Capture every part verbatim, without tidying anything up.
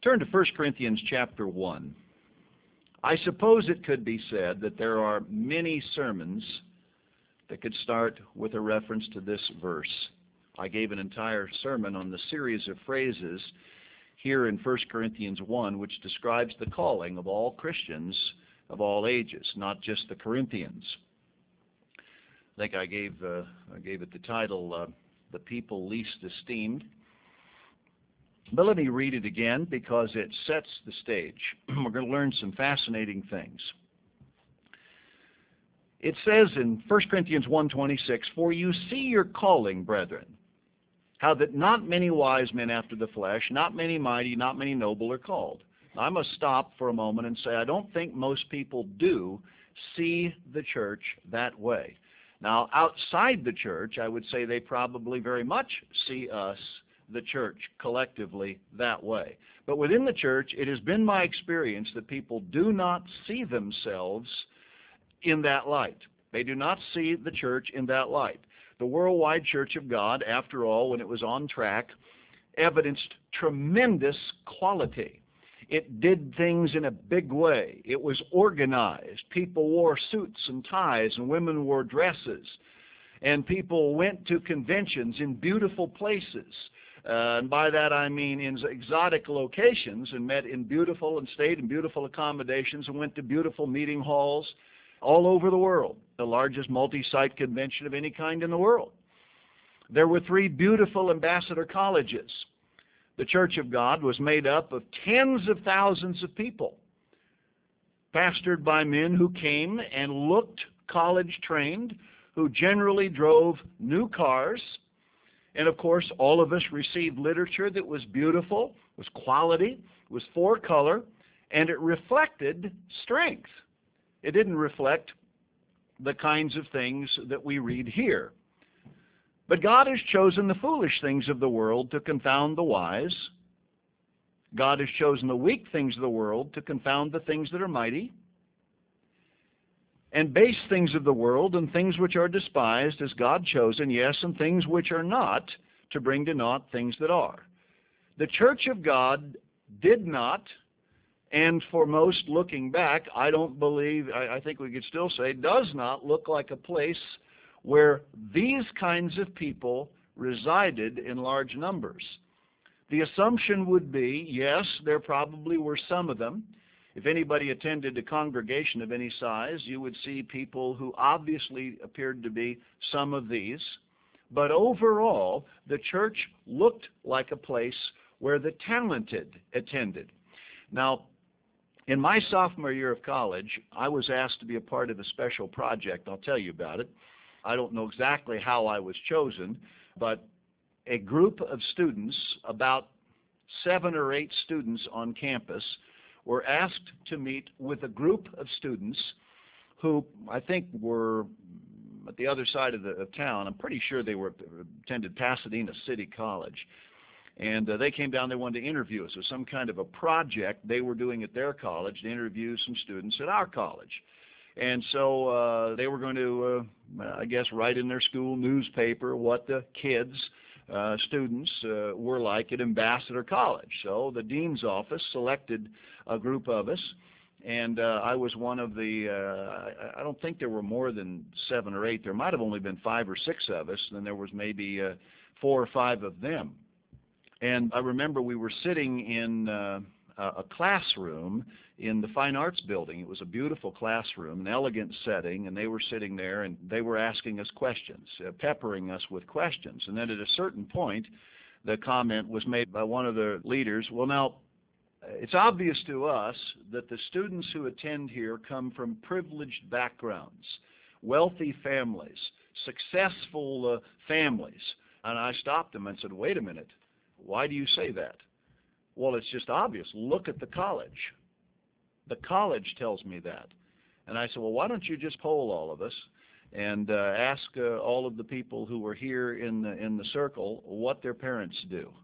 Turn to First Corinthians chapter one. I suppose it could be said that there are many sermons that could start with a reference to this verse. I gave an entire sermon on the series of phrases here in First Corinthians one, which describes the calling of all Christians of all ages, not just the Corinthians. I think I gave, uh, I gave it the title, uh, The People Least Esteemed. But let me read it again because it sets the stage. We're going to learn some fascinating things. It says in First Corinthians one twenty-six, "For you see your calling, brethren, how that not many wise men after the flesh, not many mighty, not many noble are called." Now, I must stop for a moment and say I don't think most people do see the church that way. Now, outside the church, I would say they probably very much see us, the church, collectively that way. But within the church, it has been my experience that people do not see themselves in that light. They do not see the church in that light. The Worldwide Church of God, after all, when it was on track, evidenced tremendous quality. It did things in a big way. It was organized. People wore suits and ties, and women wore dresses. And people went to conventions in beautiful places. Uh, and by that I mean in exotic locations, and met in beautiful and stayed in beautiful accommodations and went to beautiful meeting halls all over the world, the largest multi-site convention of any kind in the world. There were three beautiful ambassador colleges. The Church of God was made up of tens of thousands of people, pastored by men who came and looked college-trained, who generally drove new cars. And of course, all of us received literature that was beautiful, was quality, was four color, and it reflected strength. It didn't reflect the kinds of things that we read here. But God has chosen the foolish things of the world to confound the wise. God has chosen the weak things of the world to confound the things that are mighty. And base things of the world and things which are despised has God chosen, yes, and things which are not, to bring to naught things that are. The Church of God did not, and for most looking back, I don't believe, I, I think we could still say, does not look like a place where these kinds of people resided in large numbers. The assumption would be, yes, there probably were some of them. If anybody attended a congregation of any size, you would see people who obviously appeared to be some of these. But overall, the church looked like a place where the talented attended. Now, in my sophomore year of college, I was asked to be a part of a special project. I'll tell you about it. I don't know exactly how I was chosen, but a group of students, about seven or eight students on campus, were asked to meet with a group of students who I think were at the other side of the of town. I'm pretty sure they were attended Pasadena City College. And uh, they came down, they wanted to interview us. It was some kind of a project they were doing at their college to interview some students at our college. And so uh, they were going to, uh, I guess, write in their school newspaper what the kids, uh, students, uh, were like at Ambassador College. So the dean's office selected a group of us, and uh, I was one of the, uh, I don't think there were more than seven or eight. There might have only been five or six of us, and then there was maybe uh, four or five of them. And I remember we were sitting in uh, a classroom in the Fine Arts Building. It was a beautiful classroom, an elegant setting, and they were sitting there and they were asking us questions, uh, peppering us with questions. And then at a certain point, the comment was made by one of the leaders, well, now, it's obvious to us that the students who attend here come from privileged backgrounds, wealthy families, successful uh, families. And I stopped them and said, wait a minute, why do you say that? Well, it's just obvious. Look at the college. The college tells me that. And I said, well, why don't you just poll all of us and uh, ask uh, all of the people who were here in the, in the circle what their parents do.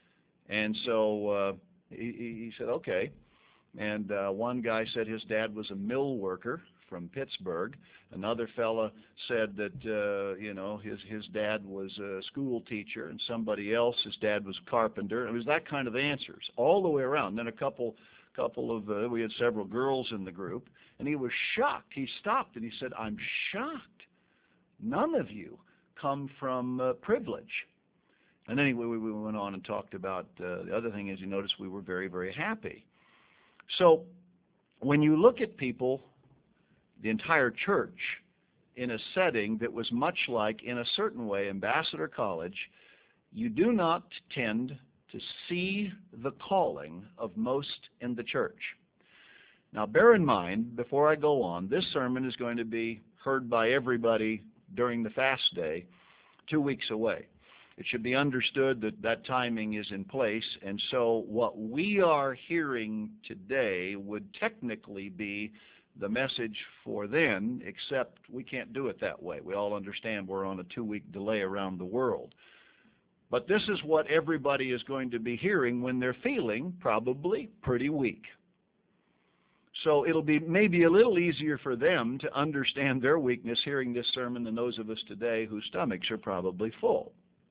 And so uh, he, he said, okay. And uh, one guy said his dad was a mill worker from Pittsburgh. Another fella said that, uh, you know, his, his dad was a school teacher, and somebody else, his dad was a carpenter. It was that kind of answers all the way around. Then a couple, couple of, uh, we had several girls in the group, and he was shocked. He stopped and he said, I'm shocked. None of you come from uh, privilege. And anyway, we, we went on and talked about, uh, the other thing is, you notice we were very, very happy. So when you look at people, the entire church, in a setting that was much like, in a certain way, Ambassador College, you do not tend to see the calling of most in the church. Now bear in mind, before I go on, this sermon is going to be heard by everybody during the fast day, two weeks away. It should be understood that that timing is in place, and so what we are hearing today would technically be the message for then, except we can't do it that way. We all understand we're on a two-week delay around the world. But this is what everybody is going to be hearing when they're feeling probably pretty weak. So it'll be maybe a little easier for them to understand their weakness hearing this sermon than those of us today whose stomachs are probably full.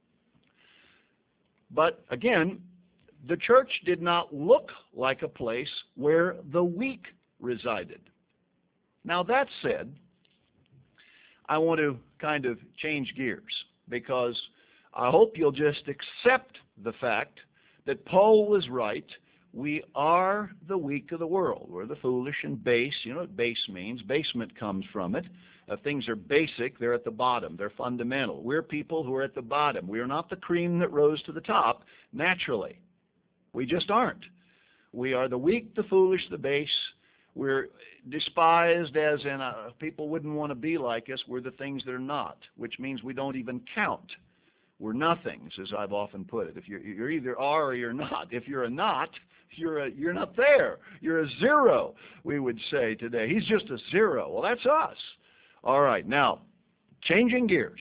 But again, the church did not look like a place where the weak resided. Now that said, I want to kind of change gears, because I hope you'll just accept the fact that Paul was right. We are the weak of the world. We're the foolish and base. You know what base means? Basement comes from it. If things are basic, they're at the bottom. They're fundamental. We're people who are at the bottom. We are not the cream that rose to the top naturally. We just aren't. We are the weak, the foolish, the base. We're despised as in a, people wouldn't want to be like us. We're the things that are not, which means we don't even count. We're nothings, as I've often put it. If you're, you're either are or you're not. If you're a not, you're a, you're not there. You're a zero, we would say today. He's just a zero. Well, that's us. All right, now, changing gears.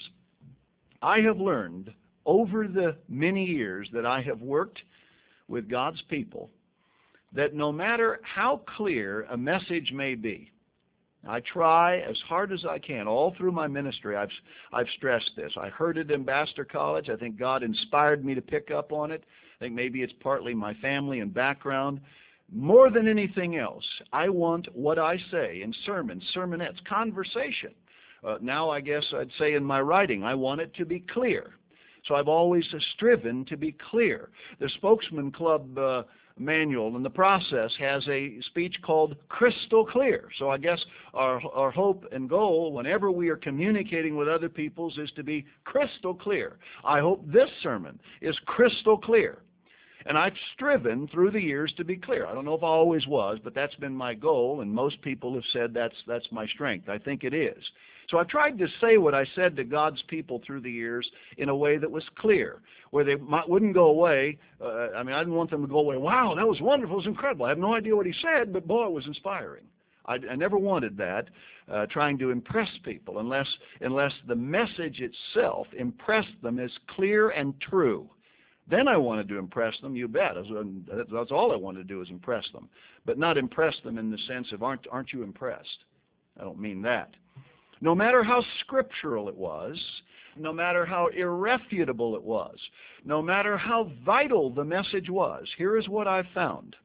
I have learned over the many years that I have worked with God's people that no matter how clear a message may be, I try as hard as I can. All through my ministry, I've, I've stressed this. I heard it at Ambassador College. I think God inspired me to pick up on it. I think maybe it's partly my family and background. More than anything else, I want what I say in sermons, sermonettes, conversation. Uh, now I guess I'd say in my writing, I want it to be clear. So I've always uh, striven to be clear. The Spokesman Club uh, manual and the process has a speech called crystal clear. So I guess our, our hope and goal whenever we are communicating with other peoples is to be crystal clear. I hope this sermon is crystal clear. And I've striven through the years to be clear. I don't know if I always was, but that's been my goal, and most people have said that's, that's my strength. I think it is. So I've tried to say what I said to God's people through the years in a way that was clear, where they might, wouldn't go away. Uh, I mean, I didn't want them to go away, wow, that was wonderful, it was incredible. I have no idea what he said, but boy, it was inspiring. I, I never wanted that, uh, trying to impress people, unless, unless the message itself impressed them as clear and true. Then I wanted to impress them, you bet. That's all I wanted to do is impress them. But not impress them in the sense of, aren't, aren't you impressed? I don't mean that. No matter how scriptural it was, no matter how irrefutable it was, no matter how vital the message was, here is what I've found.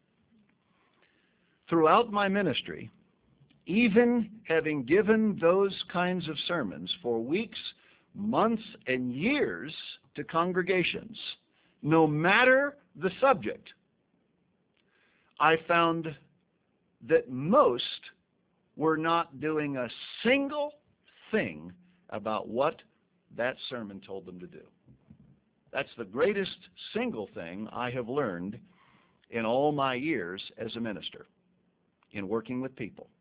Throughout my ministry, even having given those kinds of sermons for weeks, months, and years to congregations, no matter the subject, I found that most were not doing a single thing about what that sermon told them to do. That's the greatest single thing I have learned in all my years as a minister, in working with people.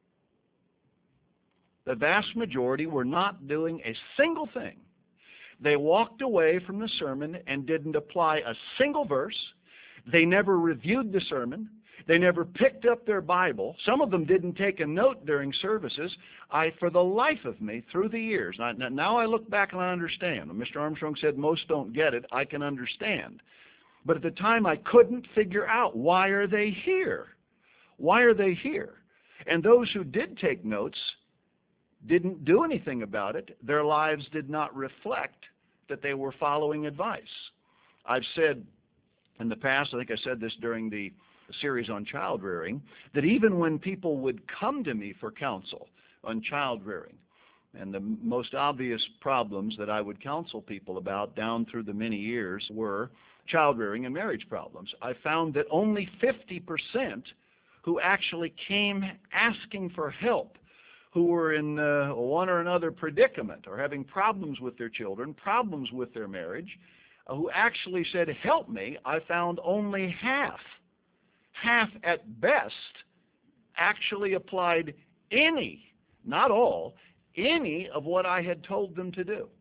The vast majority were not doing a single thing. They walked away from the sermon and didn't apply a single verse. They never reviewed the sermon. They never picked up their Bible. Some of them didn't take a note during services. I, for the life of me, through the years, now, now I look back and I understand. When Mister Armstrong said most don't get it, I can understand. But at the time I couldn't figure out, why are they here? Why are they here? And those who did take notes didn't do anything about it. Their lives did not reflect that they were following advice. I've said in the past, I think I said this during the series on child rearing, that even when people would come to me for counsel on child rearing, and the most obvious problems that I would counsel people about down through the many years were child rearing and marriage problems, I found that only fifty percent who actually came asking for help, who were in uh, one or another predicament or having problems with their children, problems with their marriage, uh, who actually said, help me, I found only half, half at best, actually applied any, not all, any of what I had told them to do.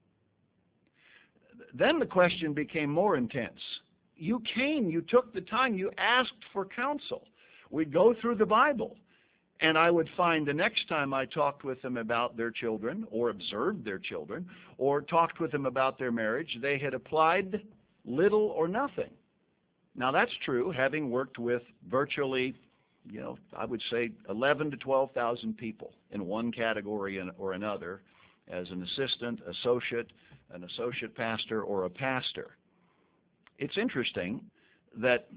Then the question became more intense. You came, you took the time, you asked for counsel. We'd go through the Bible, and I would find the next time I talked with them about their children or observed their children or talked with them about their marriage, they had applied little or nothing. Now that's true, having worked with virtually, you know, I would say eleven to twelve thousand people in one category or another as an assistant, associate, an associate pastor, or a pastor. It's interesting that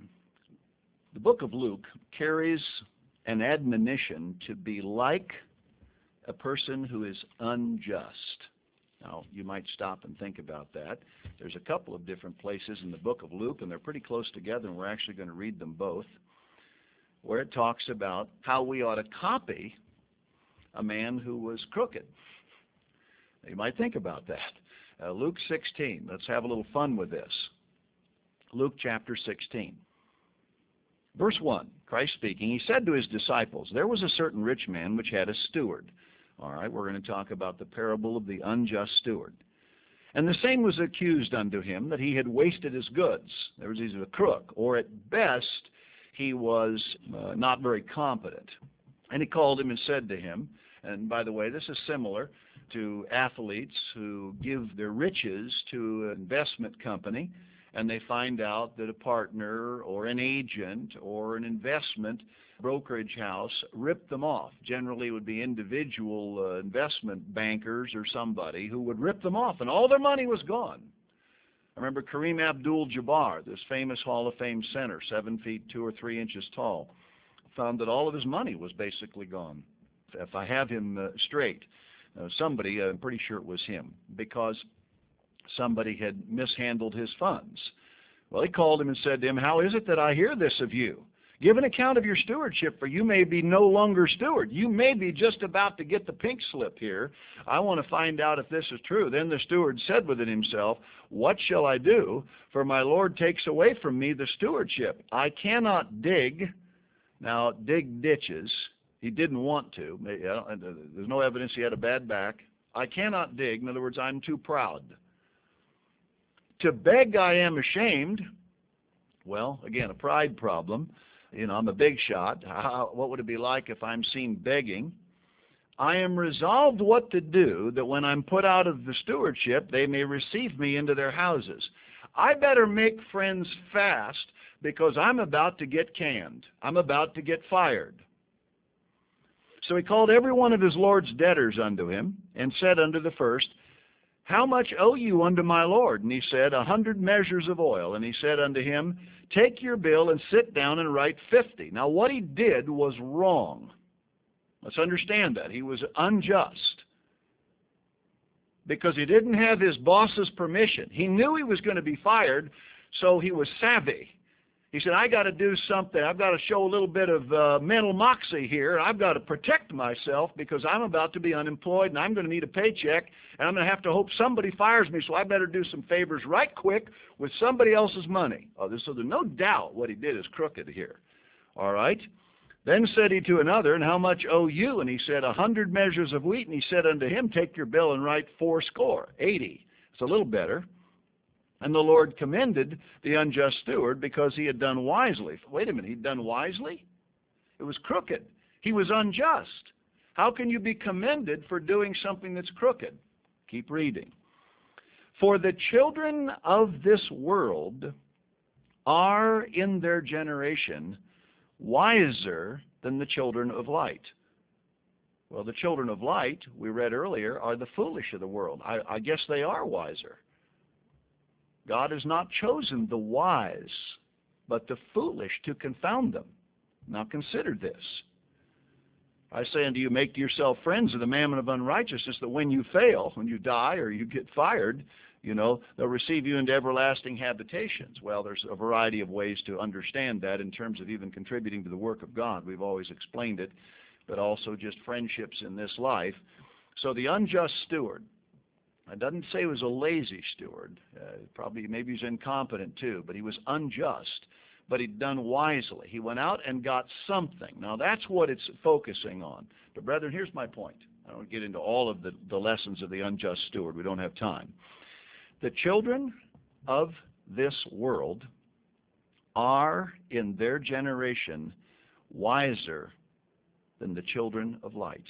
the book of Luke carries an admonition to be like a person who is unjust. Now, you might stop and think about that. There's a couple of different places in the book of Luke, and they're pretty close together, and we're actually going to read them both, where it talks about how we ought to copy a man who was crooked. You might think about that. Uh, Luke sixteen. Let's have a little fun with this. Luke chapter sixteen. Verse one, Christ speaking, he said to his disciples, there was a certain rich man which had a steward. All right, we're going to talk about the parable of the unjust steward. And the same was accused unto him that he had wasted his goods. There was either a crook, or at best he was uh, not very competent. And he called him and said to him, and by the way, this is similar to athletes who give their riches to an investment company, and they find out that a partner or an agent or an investment brokerage house ripped them off. Generally it would be individual uh, investment bankers or somebody who would rip them off, and all their money was gone. I remember Kareem Abdul-Jabbar, this famous Hall of Fame center, seven feet two or three inches tall, found that all of his money was basically gone. If I have him uh, straight, uh, somebody, uh, I'm pretty sure it was him, because somebody had mishandled his funds. Well, he called him and said to him, how is it that I hear this of you? Give an account of your stewardship, for you may be no longer steward. You may be just about to get the pink slip here. I want to find out if this is true. Then the steward said within himself, what shall I do? For my Lord takes away from me the stewardship. I cannot dig, now dig ditches. He didn't want to. There's no evidence he had a bad back. I cannot dig. In other words, I'm too proud. To beg I am ashamed. Well, again, a pride problem. You know, I'm a big shot. How, what would it be like if I'm seen begging? I am resolved what to do, that when I'm put out of the stewardship, they may receive me into their houses. I better make friends fast, because I'm about to get canned. I'm about to get fired. So he called every one of his Lord's debtors unto him, and said unto the first, how much owe you unto my Lord? And he said, a hundred measures of oil. And he said unto him, take your bill and sit down and write fifty. Now what he did was wrong. Let's understand that. He was unjust, because he didn't have his boss's permission. He knew he was going to be fired, so he was savvy. He said, I got to do something. I've got to show a little bit of uh, mental moxie here. I've got to protect myself, because I'm about to be unemployed and I'm going to need a paycheck, and I'm going to have to hope somebody fires me, so I better do some favors right quick with somebody else's money. Oh, so there's no doubt what he did is crooked here. All right. Then said he to another, and how much owe you? And he said, a hundred measures of wheat. And he said unto him, take your bill and write fourscore, eighty. It's a little better. And the Lord commended the unjust steward, because he had done wisely. Wait a minute, he'd done wisely? It was crooked. He was unjust. How can you be commended for doing something that's crooked? Keep reading. For the children of this world are in their generation wiser than the children of light. Well, the children of light, we read earlier, are the foolish of the world. I, I guess they are wiser. God has not chosen the wise, but the foolish to confound them. Now consider this. I say unto you, make to yourself friends of the mammon of unrighteousness, that when you fail, when you die or you get fired, you know, they'll receive you into everlasting habitations. Well, there's a variety of ways to understand that in terms of even contributing to the work of God. We've always explained it, but also just friendships in this life. So the unjust steward, it doesn't say he was a lazy steward. Uh, probably, maybe he's incompetent too, but he was unjust. But he'd done wisely. He went out and got something. Now that's what it's focusing on. But brethren, here's my point. I don't get into all of the, the lessons of the unjust steward. We don't have time. The children of this world are, in their generation, wiser than the children of light.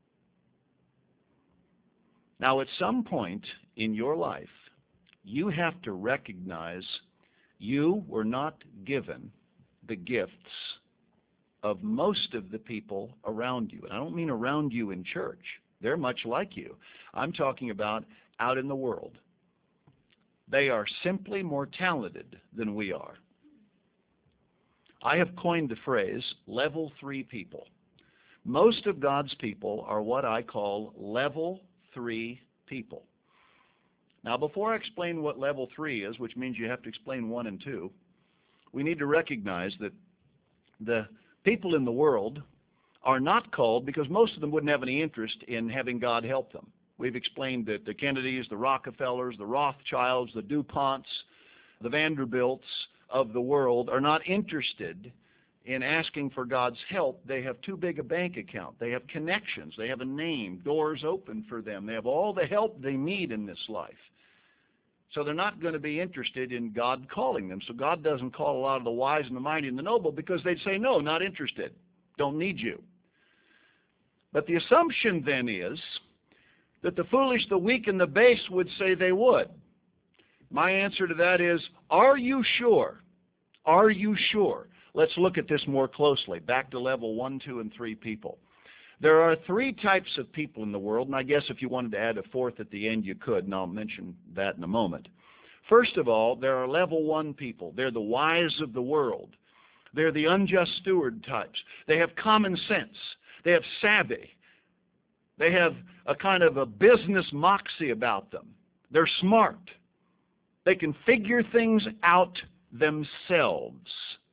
Now, at some point in your life, you have to recognize you were not given the gifts of most of the people around you. And I don't mean around you in church. They're much like you. I'm talking about out in the world. They are simply more talented than we are. I have coined the phrase level three people. Most of God's people are what I call level three people. Now, before I explain what level three is, which means you have to explain one and two, we need to recognize that the people in the world are not called because most of them wouldn't have any interest in having God help them. We've explained that the Kennedys, the Rockefellers, the Rothschilds, the DuPonts, the Vanderbilts of the world are not interested in asking for God's help. They have too big a bank account. They have connections. They have a name, doors open for them. They have all the help they need in this life. So they're not going to be interested in God calling them. So God doesn't call a lot of the wise and the mighty and the noble because they'd say, no, not interested. Don't need you. But the assumption then is that the foolish, the weak, and the base would say they would. My answer to that is, are you sure? Are you sure? Let's look at this more closely. Back to level one, two, and three people. There are three types of people in the world, and I guess if you wanted to add a fourth at the end, you could, and I'll mention that in a moment. First of all, there are level one people. They're the wise of the world. They're the unjust steward types. They have common sense. They have savvy. They have a kind of a business moxie about them. They're smart. They can figure things out themselves.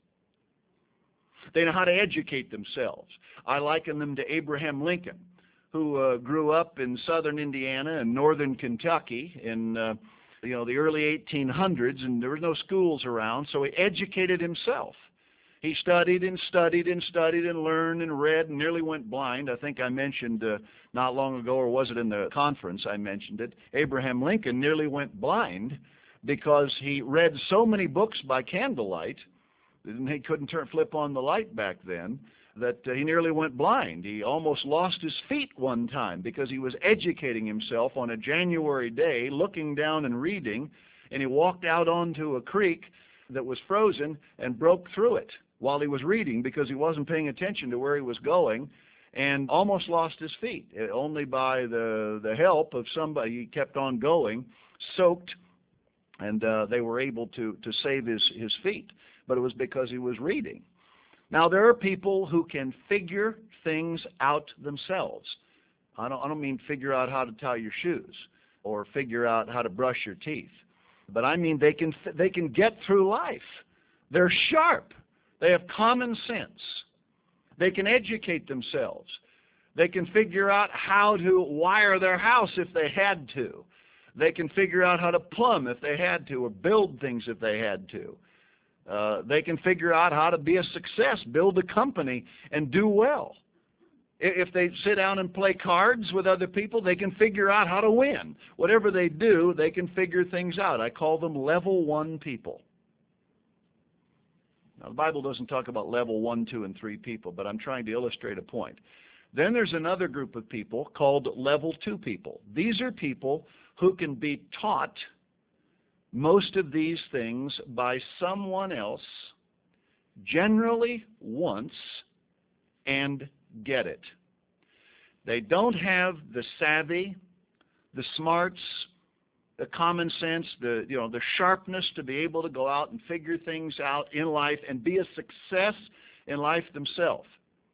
They know how to educate themselves. I liken them to Abraham Lincoln, who uh, grew up in southern Indiana and northern Kentucky in uh, you know, the early eighteen hundreds, and there were no schools around, so he educated himself. He studied and studied and studied and learned and read and nearly went blind. I think I mentioned uh, not long ago, or was it in the conference I mentioned it, Abraham Lincoln nearly went blind because he read so many books by candlelight, and he couldn't turn, flip on the light back then, that uh, he nearly went blind. He almost lost his feet one time because he was educating himself on a January day, looking down and reading, and he walked out onto a creek that was frozen and broke through it while he was reading because he wasn't paying attention to where he was going, and almost lost his feet. It, only by the, the help of somebody, he kept on going, soaked, and uh, they were able to, to save his, his feet. But it was because he was reading. Now, there are people who can figure things out themselves. I don't, I don't mean figure out how to tie your shoes or figure out how to brush your teeth. But I mean they can, they can get through life. They're sharp. They have common sense. They can educate themselves. They can figure out how to wire their house if they had to. They can figure out how to plumb if they had to, or build things if they had to. Uh, they can figure out how to be a success, build a company, and do well. If they sit down and play cards with other people, they can figure out how to win. Whatever they do, they can figure things out. I call them level one people. Now, the Bible doesn't talk about level one, two, and three people, but I'm trying to illustrate a point. Then there's another group of people called level two people. These are people who can be taught most of these things by someone else generally once and get it. They don't have the savvy, the smarts, the common sense, the you know the sharpness to be able to go out and figure things out in life and be a success in life themselves.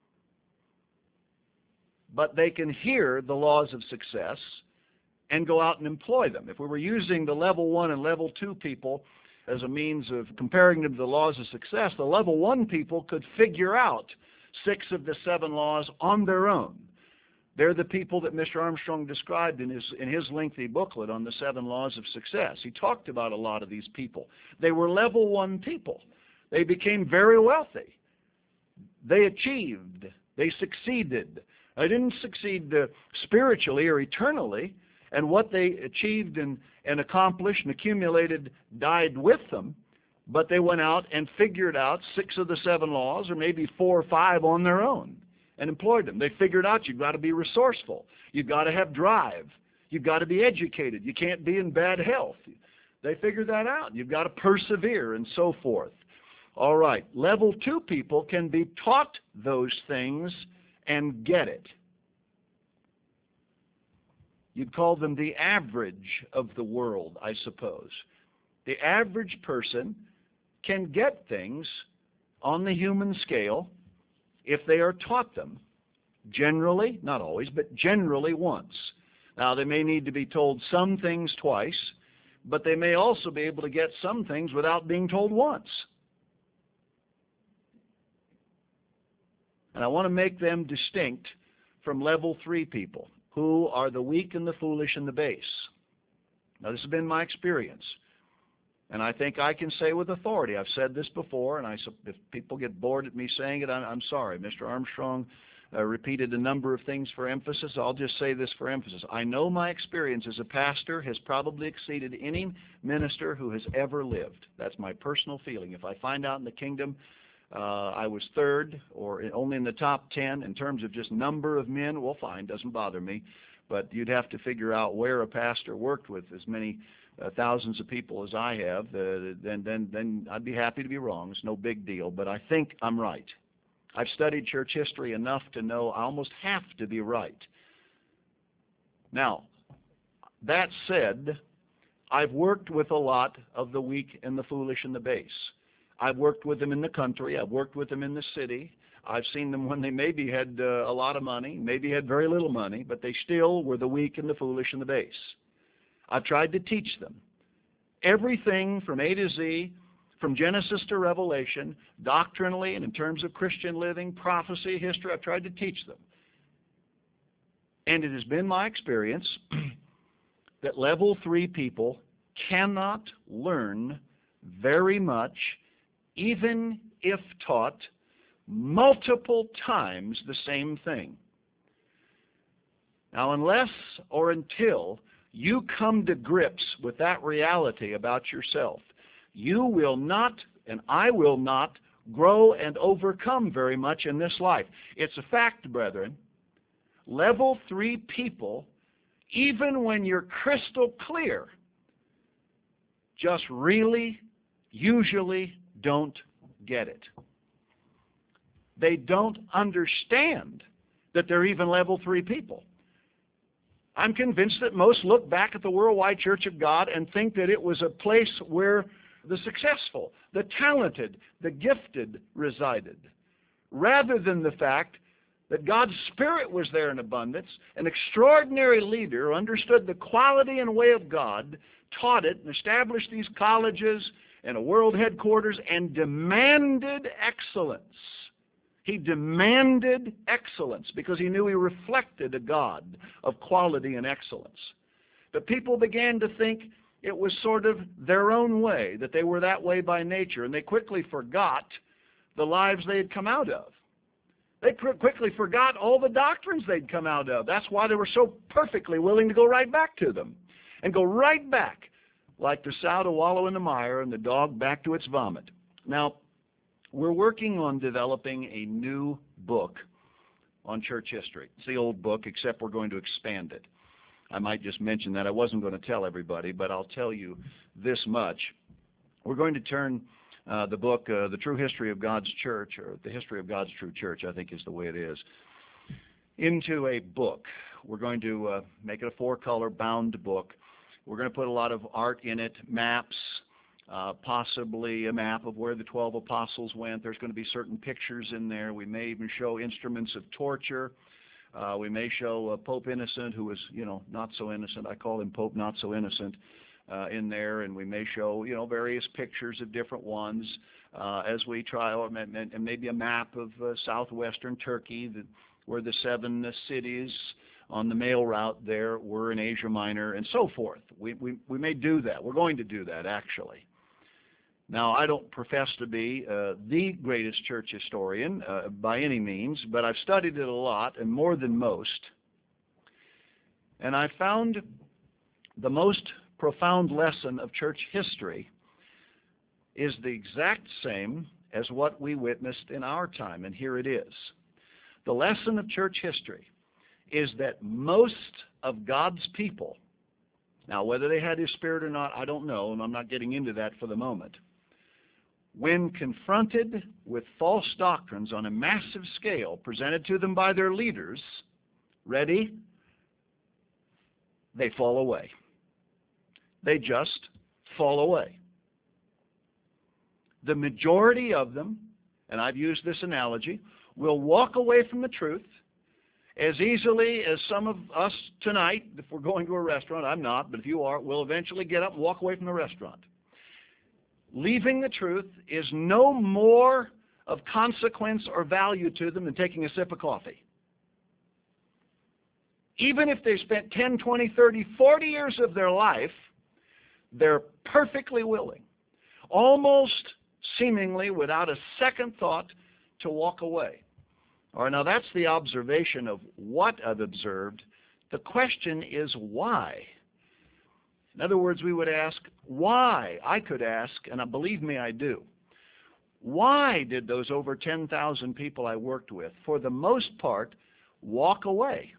But they can hear the laws of success and go out and employ them. If we were using the level one and level two people as a means of comparing them to the laws of success, the level one people could figure out six of the seven laws on their own. They're the people that Mister Armstrong described in his, in his lengthy booklet on the seven laws of success. He talked about a lot of these people. They were level one people. They became very wealthy. They achieved. They succeeded. They didn't succeed uh, spiritually or eternally, and what they achieved and, and accomplished and accumulated died with them, but they went out and figured out six of the seven laws, or maybe four or five on their own, and employed them. They figured out you've got to be resourceful. You've got to have drive. You've got to be educated. You can't be in bad health. They figured that out. You've got to persevere and so forth. All right, level two people can be taught those things and get it. You'd call them the average of the world, I suppose. The average person can get things on the human scale if they are taught them. Generally, not always, but generally once. Now, they may need to be told some things twice, but they may also be able to get some things without being told once. And I want to make them distinct from level three people, who are the weak and the foolish and the base. Now, this has been my experience. And I think I can say with authority, I've said this before, and I, if people get bored at me saying it, I'm, I'm sorry. Mister Armstrong uh, repeated a number of things for emphasis. I'll just say this for emphasis. I know my experience as a pastor has probably exceeded any minister who has ever lived. That's my personal feeling. If I find out in the kingdom uh, I was third or only in the top ten in terms of just number of men, well, fine, doesn't bother me. But you'd have to figure out where a pastor worked with as many Uh, thousands of people as I have, uh, then, then, then I'd be happy to be wrong. It's no big deal, but I think I'm right. I've studied church history enough to know I almost have to be right. Now, that said, I've worked with a lot of the weak and the foolish and the base. I've worked with them in the country. I've worked with them in the city. I've seen them when they maybe had uh, a lot of money, maybe had very little money, but they still were the weak and the foolish and the base. I've tried to teach them everything from A to Z, from Genesis to Revelation, doctrinally and in terms of Christian living, prophecy, history. I've tried to teach them. And it has been my experience that level three people cannot learn very much, even if taught multiple times the same thing. Now, unless or until you come to grips with that reality about yourself, you will not, and I will not, grow and overcome very much in this life. It's a fact, brethren. Level three people, even when you're crystal clear, just really, usually don't get it. They don't understand that they're even level three people. I'm convinced that most look back at the Worldwide Church of God and think that it was a place where the successful, the talented, the gifted resided, rather than the fact that God's Spirit was there in abundance. An extraordinary leader who understood the quality and way of God, taught it, and established these colleges and a world headquarters, and demanded excellence. He demanded excellence because he knew he reflected a God of quality and excellence. But people began to think it was sort of their own way, that they were that way by nature, and they quickly forgot the lives they had come out of. They quickly forgot all the doctrines they'd come out of. That's why they were so perfectly willing to go right back to them, and go right back, like the sow to wallow in the mire and the dog back to its vomit. Now, we're working on developing a new book on church history. It's the old book, except we're going to expand it. I might just mention that. I wasn't going to tell everybody, but I'll tell you this much. We're going to turn uh, the book, uh, The True History of God's Church, or The History of God's True Church, I think is the way it is, into a book. We're going to uh, make it a four-color bound book. We're going to put a lot of art in it, maps, uh, possibly a map of where the twelve apostles went. There's going to be certain pictures in there. We may even show instruments of torture. Uh, we may show uh, Pope Innocent, who was, you know, not so innocent. I call him Pope Not So Innocent uh, in there. And we may show, you know, various pictures of different ones uh, as we try, or and maybe a map of uh, southwestern Turkey, the, where the seven uh, cities on the mail route there were in Asia Minor, and so forth. We, we, we may do that. We're going to do that, actually. Now, I don't profess to be uh, the greatest church historian uh, by any means, but I've studied it a lot, and more than most. And I found the most profound lesson of church history is the exact same as what we witnessed in our time, and here it is. The lesson of church history is that most of God's people, now whether they had His Spirit or not, I don't know, and I'm not getting into that for the moment, when confronted with false doctrines on a massive scale presented to them by their leaders, ready, they fall away. They just fall away. The majority of them, and I've used this analogy, will walk away from the truth as easily as some of us tonight, if we're going to a restaurant, I'm not, but if you are, will eventually get up and walk away from the restaurant. Leaving the truth is no more of consequence or value to them than taking a sip of coffee. Even if they spent ten, twenty, thirty, forty years of their life, they're perfectly willing, almost seemingly without a second thought, to walk away. All right, now that's the observation of what I've observed. The question is why? In other words, we would ask, why? I could ask, and believe me, I do. Why did those over ten thousand people I worked with, for the most part, walk away?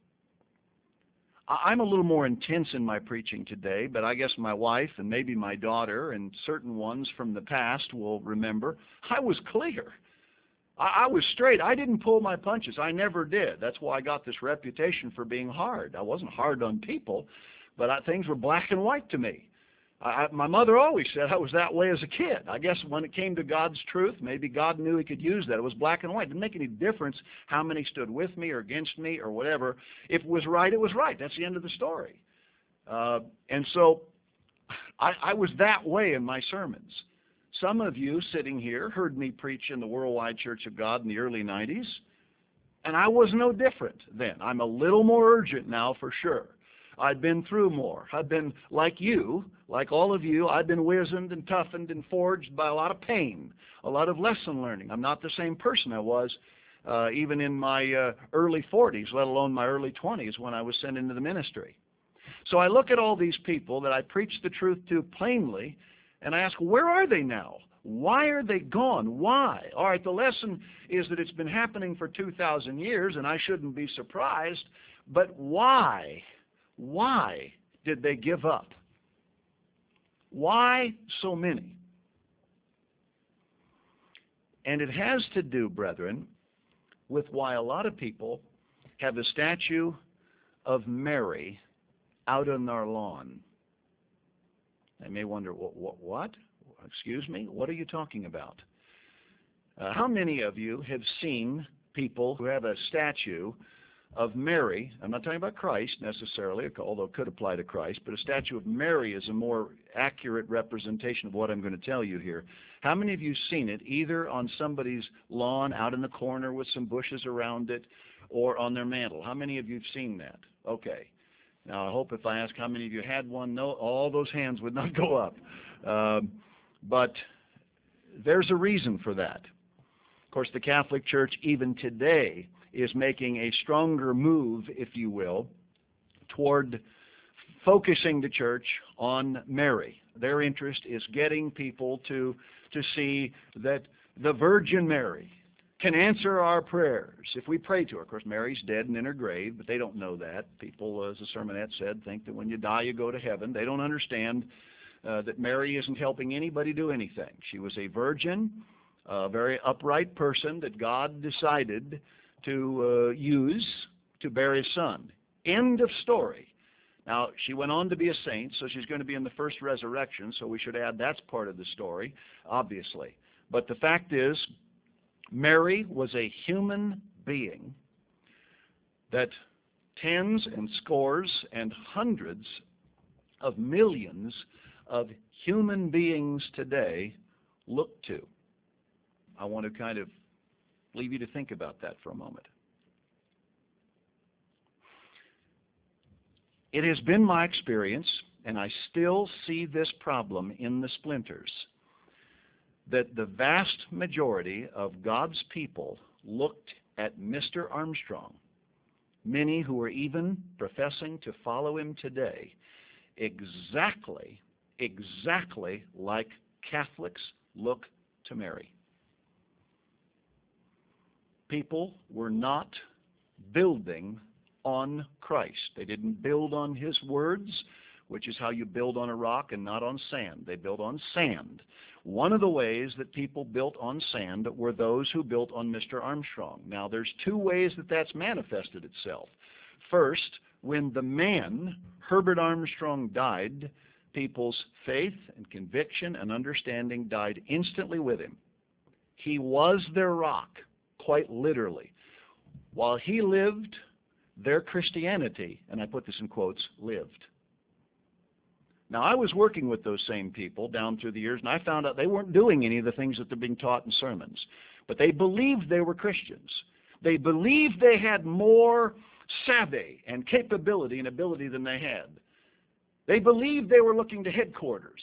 I'm a little more intense in my preaching today, but I guess my wife and maybe my daughter and certain ones from the past will remember, I was clear. I was straight. I didn't pull my punches. I never did. That's why I got this reputation for being hard. I wasn't hard on people, but I, things were black and white to me. I, my mother always said I was that way as a kid. I guess when it came to God's truth, maybe God knew He could use that. It was black and white. It didn't make any difference how many stood with me or against me or whatever. If it was right, it was right. That's the end of the story. Uh, and so I, I was that way in my sermons. Some of you sitting here heard me preach in the Worldwide Church of God in the early nineties, and I was no different then. I'm a little more urgent now for sure. I've been through more. I've been like you, like all of you, I've been wizened and toughened and forged by a lot of pain, a lot of lesson learning. I'm not the same person I was uh, even in my uh, early forties, let alone my early twenties when I was sent into the ministry. So I look at all these people that I preach the truth to plainly, and I ask, where are they now? Why are they gone? Why? All right, the lesson is that it's been happening for two thousand years, and I shouldn't be surprised, but why? Why did they give up? Why so many? And it has to do, brethren, with why a lot of people have a statue of Mary out on their lawn. They may wonder, what? what, what? Excuse me? What are you talking about? Uh, how many of you have seen people who have a statue of Mary? I'm not talking about Christ necessarily, although it could apply to Christ, but a statue of Mary is a more accurate representation of what I'm going to tell you here. How many of you have seen it either on somebody's lawn out in the corner with some bushes around it or on their mantle? How many of you have seen that? Okay. Now, I hope if I ask how many of you had one, no, all those hands would not go up. Um, but there's a reason for that. Of course, the Catholic Church, even today, is making a stronger move, if you will, toward focusing the church on Mary. Their interest is getting people to, to see that the Virgin Mary can answer our prayers if we pray to her. Of course, Mary's dead and in her grave, but they don't know that. People, as the sermonette said, think that when you die you go to heaven. They don't understand uh, that Mary isn't helping anybody do anything. She was a virgin, a very upright person that God decided to uh, use to bear his son. End of story. Now, she went on to be a saint, so she's going to be in the first resurrection, so we should add that's part of the story, obviously. But the fact is, Mary was a human being that tens and scores and hundreds of millions of human beings today look to. I want to kind of leave you to think about that for a moment. It has been my experience, and I still see this problem in the splinters, that the vast majority of God's people looked at Mister Armstrong, many who are even professing to follow him today, exactly, exactly like Catholics look to Mary. People were not building on Christ. They didn't build on his words, which is how you build on a rock and not on sand. They built on sand. One of the ways that people built on sand were those who built on Mister Armstrong. Now, there's two ways that that's manifested itself. First, when the man, Herbert Armstrong, died, people's faith and conviction and understanding died instantly with him. He was their rock, quite literally. While he lived, their Christianity, and I put this in quotes, lived. Now, I was working with those same people down through the years, and I found out they weren't doing any of the things that they're being taught in sermons. But they believed they were Christians. They believed they had more savvy and capability and ability than they had. They believed they were looking to headquarters.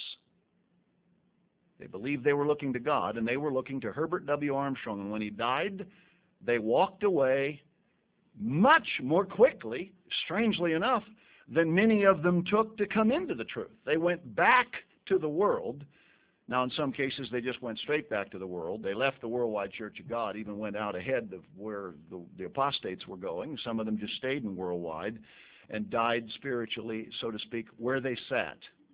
They believed they were looking to God, and they were looking to Herbert W. Armstrong. And when he died, they walked away much more quickly, strangely enough, than many of them took to come into the truth. They went back to the world. Now, in some cases, they just went straight back to the world. They left the Worldwide Church of God, even went out ahead of where the, the apostates were going. Some of them just stayed in Worldwide and died spiritually, so to speak, where they sat.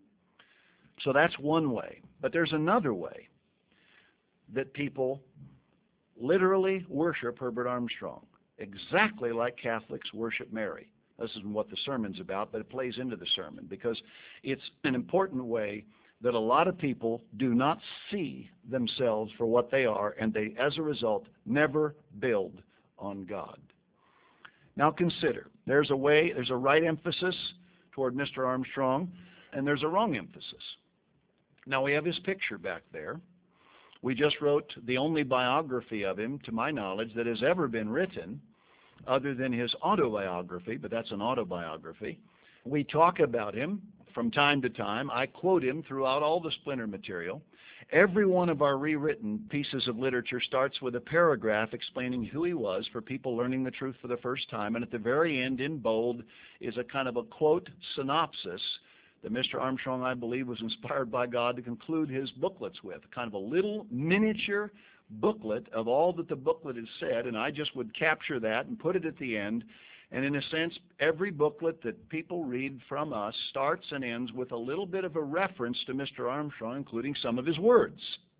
So that's one way. But there's another way that people literally worship Herbert Armstrong, exactly like Catholics worship Mary. This isn't what the sermon's about, but it plays into the sermon because it's an important way that a lot of people do not see themselves for what they are, and they, as a result, never build on God. Now consider, there's a way, there's a right emphasis toward Mister Armstrong, and there's a wrong emphasis. Now we have his picture back there. We just wrote the only biography of him, to my knowledge, that has ever been written, other than his autobiography, but that's an autobiography. We talk about him from time to time. I quote him throughout all the Splinter material. Every one of our rewritten pieces of literature starts with a paragraph explaining who he was for people learning the truth for the first time, and at the very end, in bold, is a kind of a quote synopsis that Mister Armstrong, I believe, was inspired by God to conclude his booklets with, kind of a little miniature booklet of all that the booklet has said, and I just would capture that and put it at the end. And in a sense, every booklet that people read from us starts and ends with a little bit of a reference to Mister Armstrong, including some of his words.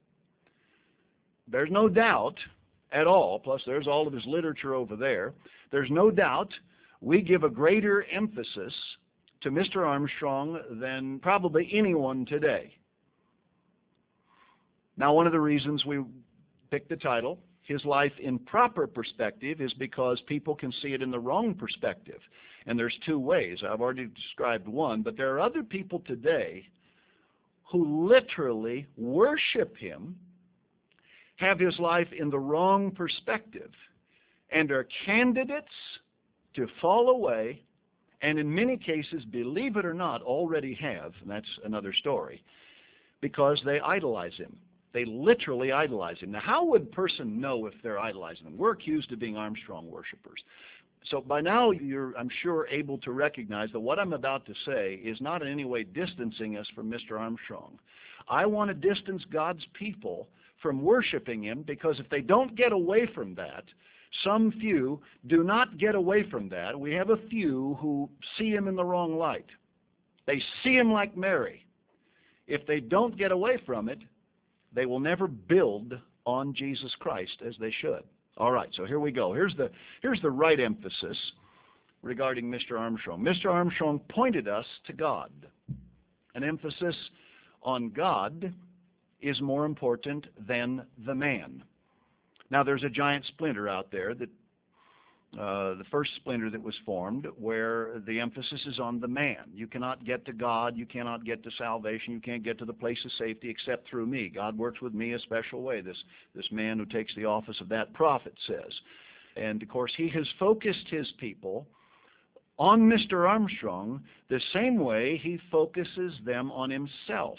There's no doubt at all, plus there's all of his literature over there, there's no doubt we give a greater emphasis to Mister Armstrong than probably anyone today. Now, one of the reasons we picked the title, His Life in Proper Perspective, is because people can see it in the wrong perspective. And there's two ways. I've already described one, but there are other people today who literally worship him, have his life in the wrong perspective, and are candidates to fall away, and in many cases, believe it or not, already have, and that's another story, because they idolize him. They literally idolize him. Now, how would a person know if they're idolizing him? We're accused of being Armstrong worshipers. So by now, you're, I'm sure, able to recognize that what I'm about to say is not in any way distancing us from Mister Armstrong. I want to distance God's people from worshiping him, because if they don't get away from that, some few do not get away from that. We have a few who see him in the wrong light. They see him like Mary. if they don't get away from it, they will never build on Jesus Christ as they should. All right, so here we go. Here's the, here's the right emphasis regarding Mister Armstrong. Mister Armstrong pointed us to God. An emphasis on God is more important than the man. Now, there's a giant splinter out there, that uh, the first splinter that was formed, where the emphasis is on the man. You cannot get to God. You cannot get to salvation. You can't get to the place of safety except through me. God works with me a special way, this, this man who takes the office of that prophet says. And, of course, he has focused his people on Mister Armstrong the same way he focuses them on himself.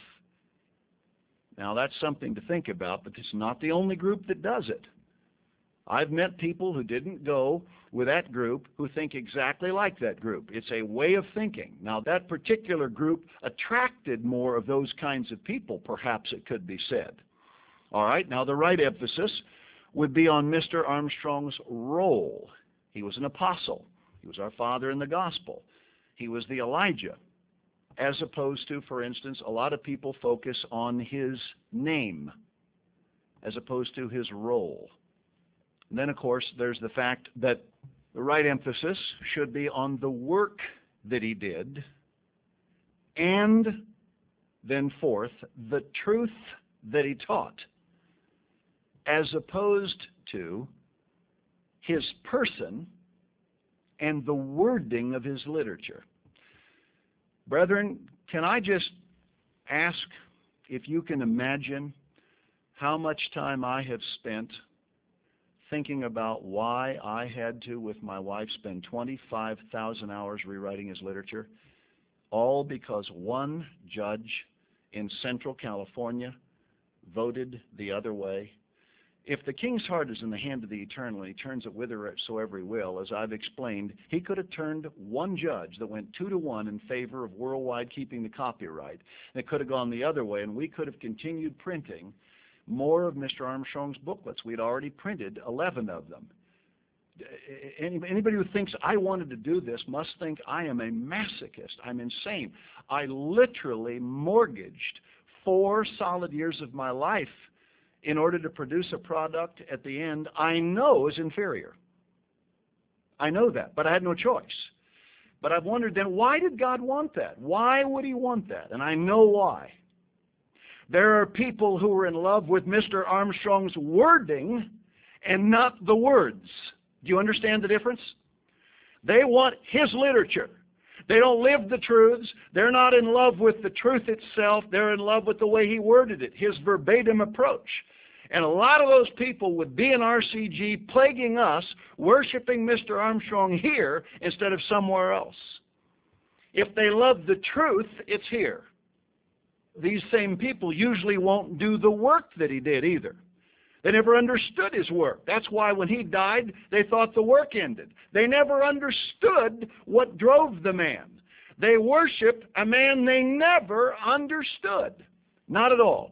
Now, that's something to think about, but it's not the only group that does it. I've met people who didn't go with that group who think exactly like that group. It's a way of thinking. Now, that particular group attracted more of those kinds of people, perhaps it could be said. All right, now the right emphasis would be on Mister Armstrong's role. He was an apostle. He was our father in the gospel. He was the Elijah. As opposed to, for instance, a lot of people focus on his name as opposed to his role. And then, of course, there's the fact that the right emphasis should be on the work that he did, and then fourth, the truth that he taught, as opposed to his person and the wording of his literature. Brethren, can I just ask if you can imagine how much time I have spent thinking about why I had to, with my wife, spend twenty-five thousand hours rewriting his literature, all because one judge in Central California voted the other way? If the king's heart is in the hand of the eternal, and he turns it whithersoever he will, as I've explained, he could have turned one judge that went two to one in favor of worldwide keeping the copyright. And it could have gone the other way, and we could have continued printing more of Mister Armstrong's booklets. We'd already printed eleven of them. Anybody who thinks I wanted to do this must think I am a masochist. I'm insane. I literally mortgaged four solid years of my life in order to produce a product at the end I know is inferior. I know that, but I had no choice. But I've wondered then, why did God want that? Why would he want that? And I know why. There are people who are in love with Mister Armstrong's wording and not the words. Do you understand the difference? They want his literature. They don't live the truths. They're not in love with the truth itself. They're in love with the way he worded it, his verbatim approach. And a lot of those people with B N R C G plaguing us, worshiping Mister Armstrong here instead of somewhere else. If they love the truth, it's here. These same people usually won't do the work that he did either. They never understood his work. That's why when he died, they thought the work ended. They never understood what drove the man. They worshiped a man they never understood. Not at all.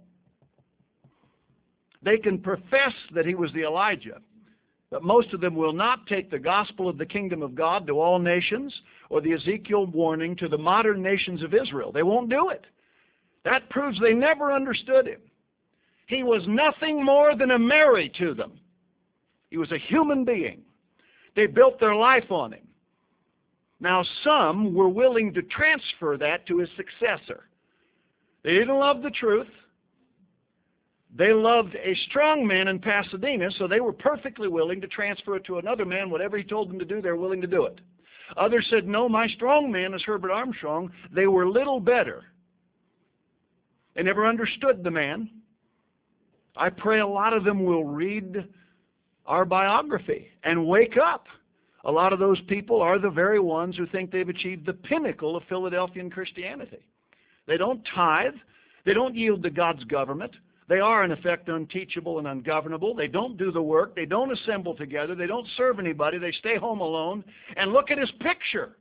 They can profess that he was the Elijah, but most of them will not take the gospel of the kingdom of God to all nations or the Ezekiel warning to the modern nations of Israel. They won't do it. That proves they never understood him. He was nothing more than a Mary to them. He was a human being. They built their life on him. Now, some were willing to transfer that to his successor. They didn't love the truth. They loved a strong man in Pasadena, so they were perfectly willing to transfer it to another man. Whatever he told them to do, they were willing to do it. Others said, no, my strong man is Herbert Armstrong. They were little better. They never understood the man. I pray a lot of them will read our biography and wake up. A lot of those people are the very ones who think they've achieved the pinnacle of Philadelphian Christianity. They don't tithe. They don't yield to God's government. They are, in effect, unteachable and ungovernable. They don't do the work. They don't assemble together. They don't serve anybody. They stay home alone. And look at his picture.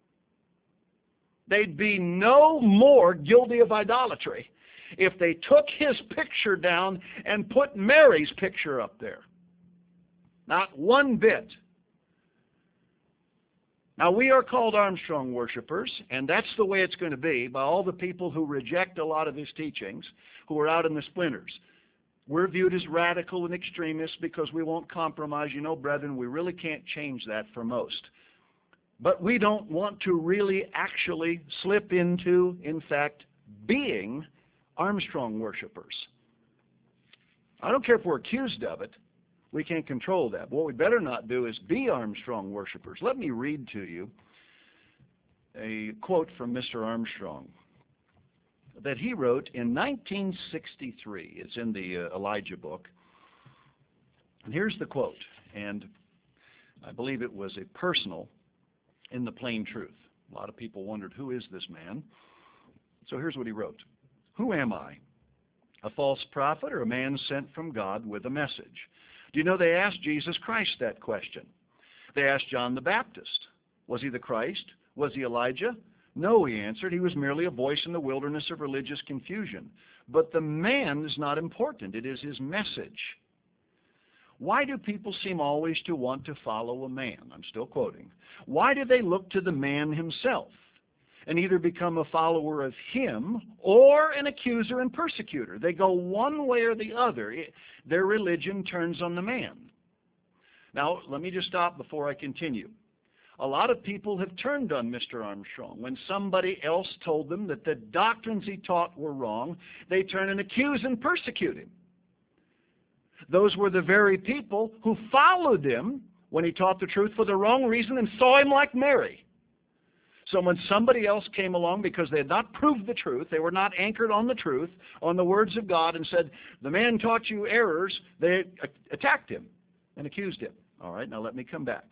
They'd be no more guilty of idolatry if they took his picture down and put Mary's picture up there. Not one bit. Now, we are called Armstrong worshipers, and that's the way it's going to be by all the people who reject a lot of his teachings, who are out in the splinters. We're viewed as radical and extremists because we won't compromise. You know, brethren, we really can't change that for most. But we don't want to really actually slip into, in fact, being Armstrong worshipers. I don't care if we're accused of it. We can't control that. What we better not do is be Armstrong worshipers. Let me read to you a quote from Mister Armstrong that he wrote in nineteen sixty-three. It's in the uh, Elijah book. And here's the quote, and I believe it was a personal in the plain truth. A lot of people wondered, who is this man? So here's what he wrote. Who am I? A false prophet or a man sent from God with a message? Do you know they asked Jesus Christ that question? They asked John the Baptist. Was he the Christ? Was he Elijah? No, he answered. He was merely a voice in the wilderness of religious confusion. But the man is not important. It is his message. Why do people seem always to want to follow a man? I'm still quoting. Why do they look to the man himself and either become a follower of him or an accuser and persecutor? They go one way or the other. Their religion turns on the man. Now, let me just stop before I continue. A lot of people have turned on Mister Armstrong. When somebody else told them that the doctrines he taught were wrong, they turn and accuse and persecute him. Those were the very people who followed him when he taught the truth for the wrong reason and saw him like Mary. So when somebody else came along because they had not proved the truth, they were not anchored on the truth, on the words of God, and said, the man taught you errors, they attacked him and accused him. All right, now let me come back.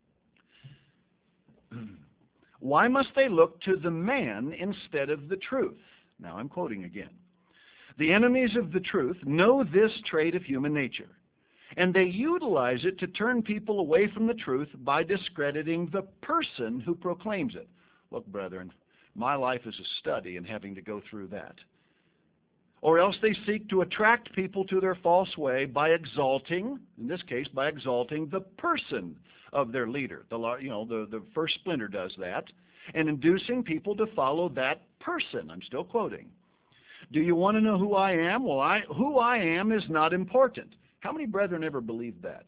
Why must they look to the man instead of the truth? Now I'm quoting again. The enemies of the truth know this trait of human nature, and they utilize it to turn people away from the truth by discrediting the person who proclaims it. Look, brethren, my life is a study in having to go through that. Or else they seek to attract people to their false way by exalting, in this case, by exalting the person of their leader. The, you know, the, the first splinter does that, and inducing people to follow that person. I'm still quoting. Do you want to know who I am? Well, I, who I am is not important. How many brethren ever believed that?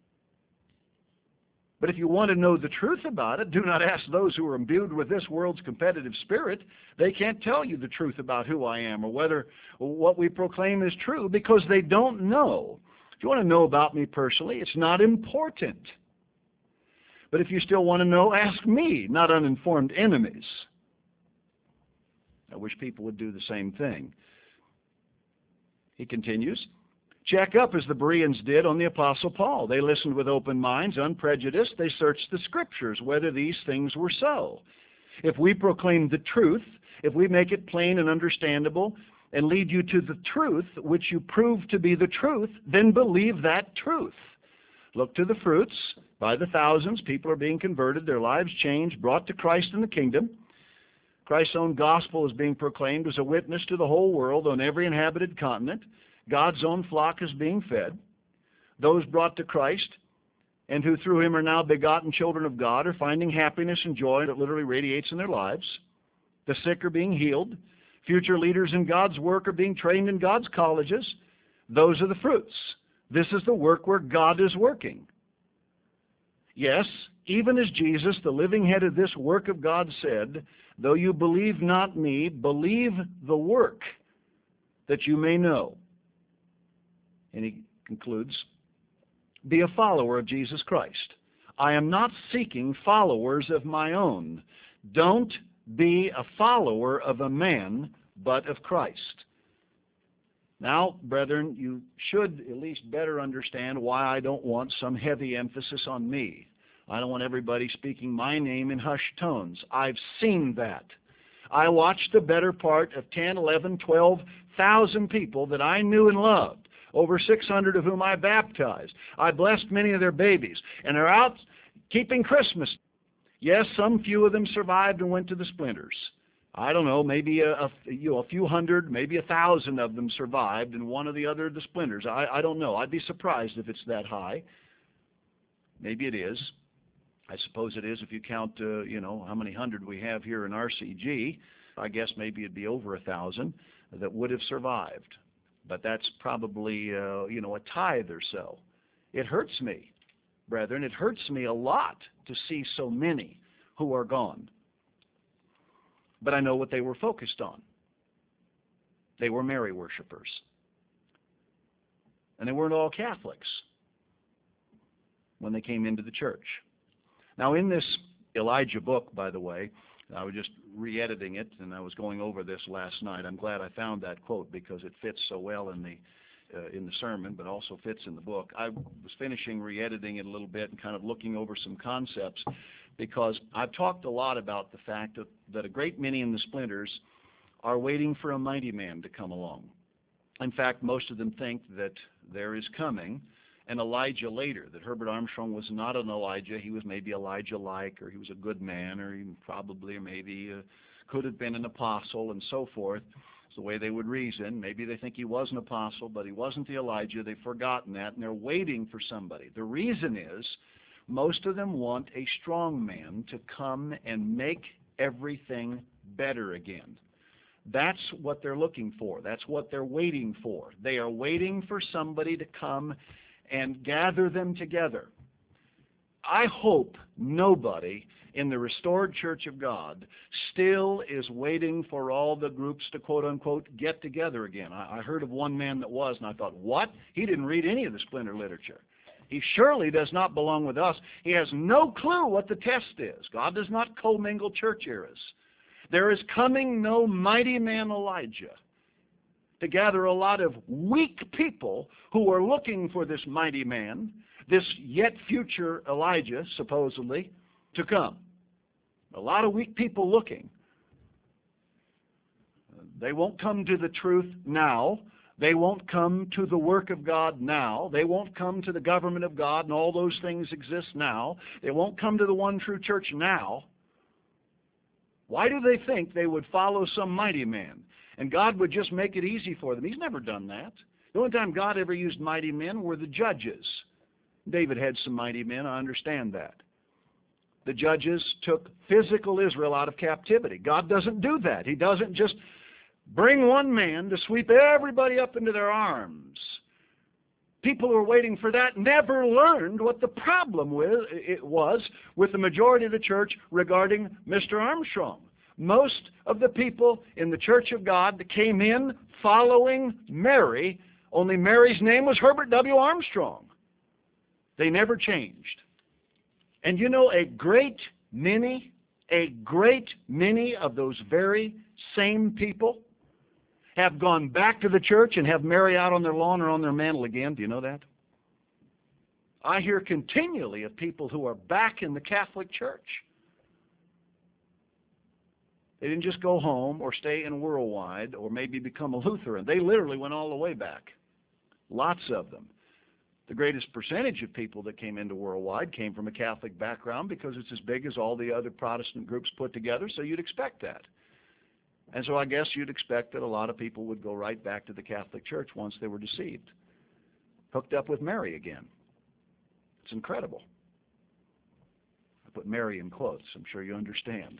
But if you want to know the truth about it, do not ask those who are imbued with this world's competitive spirit. They can't tell you the truth about who I am or whether what we proclaim is true because they don't know. If you want to know about me personally, it's not important. But if you still want to know, ask me, not uninformed enemies. I wish people would do the same thing. He continues. Check up as the Bereans did on the Apostle Paul. They listened with open minds, unprejudiced. They searched the Scriptures, whether these things were so. If we proclaim the truth, if we make it plain and understandable and lead you to the truth, which you prove to be the truth, then believe that truth. Look to the fruits. By the thousands, people are being converted, their lives changed, brought to Christ in the kingdom. Christ's own gospel is being proclaimed as a witness to the whole world on every inhabited continent. God's own flock is being fed. Those brought to Christ and who through him are now begotten children of God are finding happiness and joy that literally radiates in their lives. The sick are being healed. Future leaders in God's work are being trained in God's colleges. Those are the fruits. This is the work where God is working. Yes, even as Jesus, the living head of this work of God, said, though you believe not me, believe the work that you may know. And he concludes, be a follower of Jesus Christ. I am not seeking followers of my own. Don't be a follower of a man, but of Christ. Now, brethren, you should at least better understand why I don't want some heavy emphasis on me. I don't want everybody speaking my name in hushed tones. I've seen that. I watched the better part of ten, eleven, twelve thousand people that I knew and loved, over six hundred of whom I baptized. I blessed many of their babies, and they're out keeping Christmas. Yes, some few of them survived and went to the splinters. I don't know, maybe a, a, you know, a few hundred, maybe a thousand of them survived, and one or the other of the splinters. I, I don't know. I'd be surprised if it's that high. Maybe it is. I suppose it is if you count, uh, you know, how many hundred we have here in R C G. I guess maybe it'd be over a thousand that would have survived. But that's probably, uh, you know, a tithe or so. It hurts me, brethren. It hurts me a lot to see so many who are gone. But I know what they were focused on. They were Mary worshipers. And they weren't all Catholics when they came into the church. Now, in this Elijah book, by the way, I was just re-editing it, and I was going over this last night. I'm glad I found that quote because it fits so well in the uh, in the sermon, but also fits in the book. I was finishing re-editing it a little bit and kind of looking over some concepts because I've talked a lot about the fact that, that a great many in the splinters are waiting for a mighty man to come along. In fact, most of them think that there is coming an Elijah later, that Herbert Armstrong was not an Elijah. He was maybe Elijah-like, or he was a good man, or he probably or maybe uh, could have been an apostle, and so forth. It's the way they would reason. Maybe they think he was an apostle, but he wasn't the Elijah. They've forgotten that, and they're waiting for somebody. The reason is most of them want a strong man to come and make everything better again. That's what they're looking for. That's what they're waiting for. They are waiting for somebody to come and gather them together. I hope nobody in the restored Church of God still is waiting for all the groups to, quote-unquote, get together again. I, I heard of one man that was, and I thought, what? He didn't read any of the splinter literature. He surely does not belong with us. He has no clue what the test is. God does not commingle church eras. There is coming no mighty man Elijah to gather a lot of weak people who are looking for this mighty man, this yet future Elijah, supposedly, to come. A lot of weak people looking. They won't come to the truth now. They won't come to the work of God now. They won't come to the government of God, and all those things exist now. They won't come to the one true church now. Why do they think they would follow some mighty man? And God would just make it easy for them. He's never done that. The only time God ever used mighty men were the judges. David had some mighty men, I understand that. The judges took physical Israel out of captivity. God doesn't do that. He doesn't just bring one man to sweep everybody up into their arms. People who are waiting for that never learned what the problem with, it was with the majority of the church regarding Mister Armstrong. Most of the people in the Church of God that came in following Mary, only Mary's name was Herbert W. Armstrong. They never changed. And you know, a great many, a great many of those very same people have gone back to the church and have Mary out on their lawn or on their mantle again. Do you know that? I hear continually of people who are back in the Catholic Church. They didn't just go home or stay in Worldwide or maybe become a Lutheran. They literally went all the way back. Lots of them. The greatest percentage of people that came into Worldwide came from a Catholic background because it's as big as all the other Protestant groups put together, so you'd expect that. And so I guess you'd expect that a lot of people would go right back to the Catholic Church once they were deceived. Hooked up with Mary again. It's incredible. I put Mary in quotes. I'm sure you understand.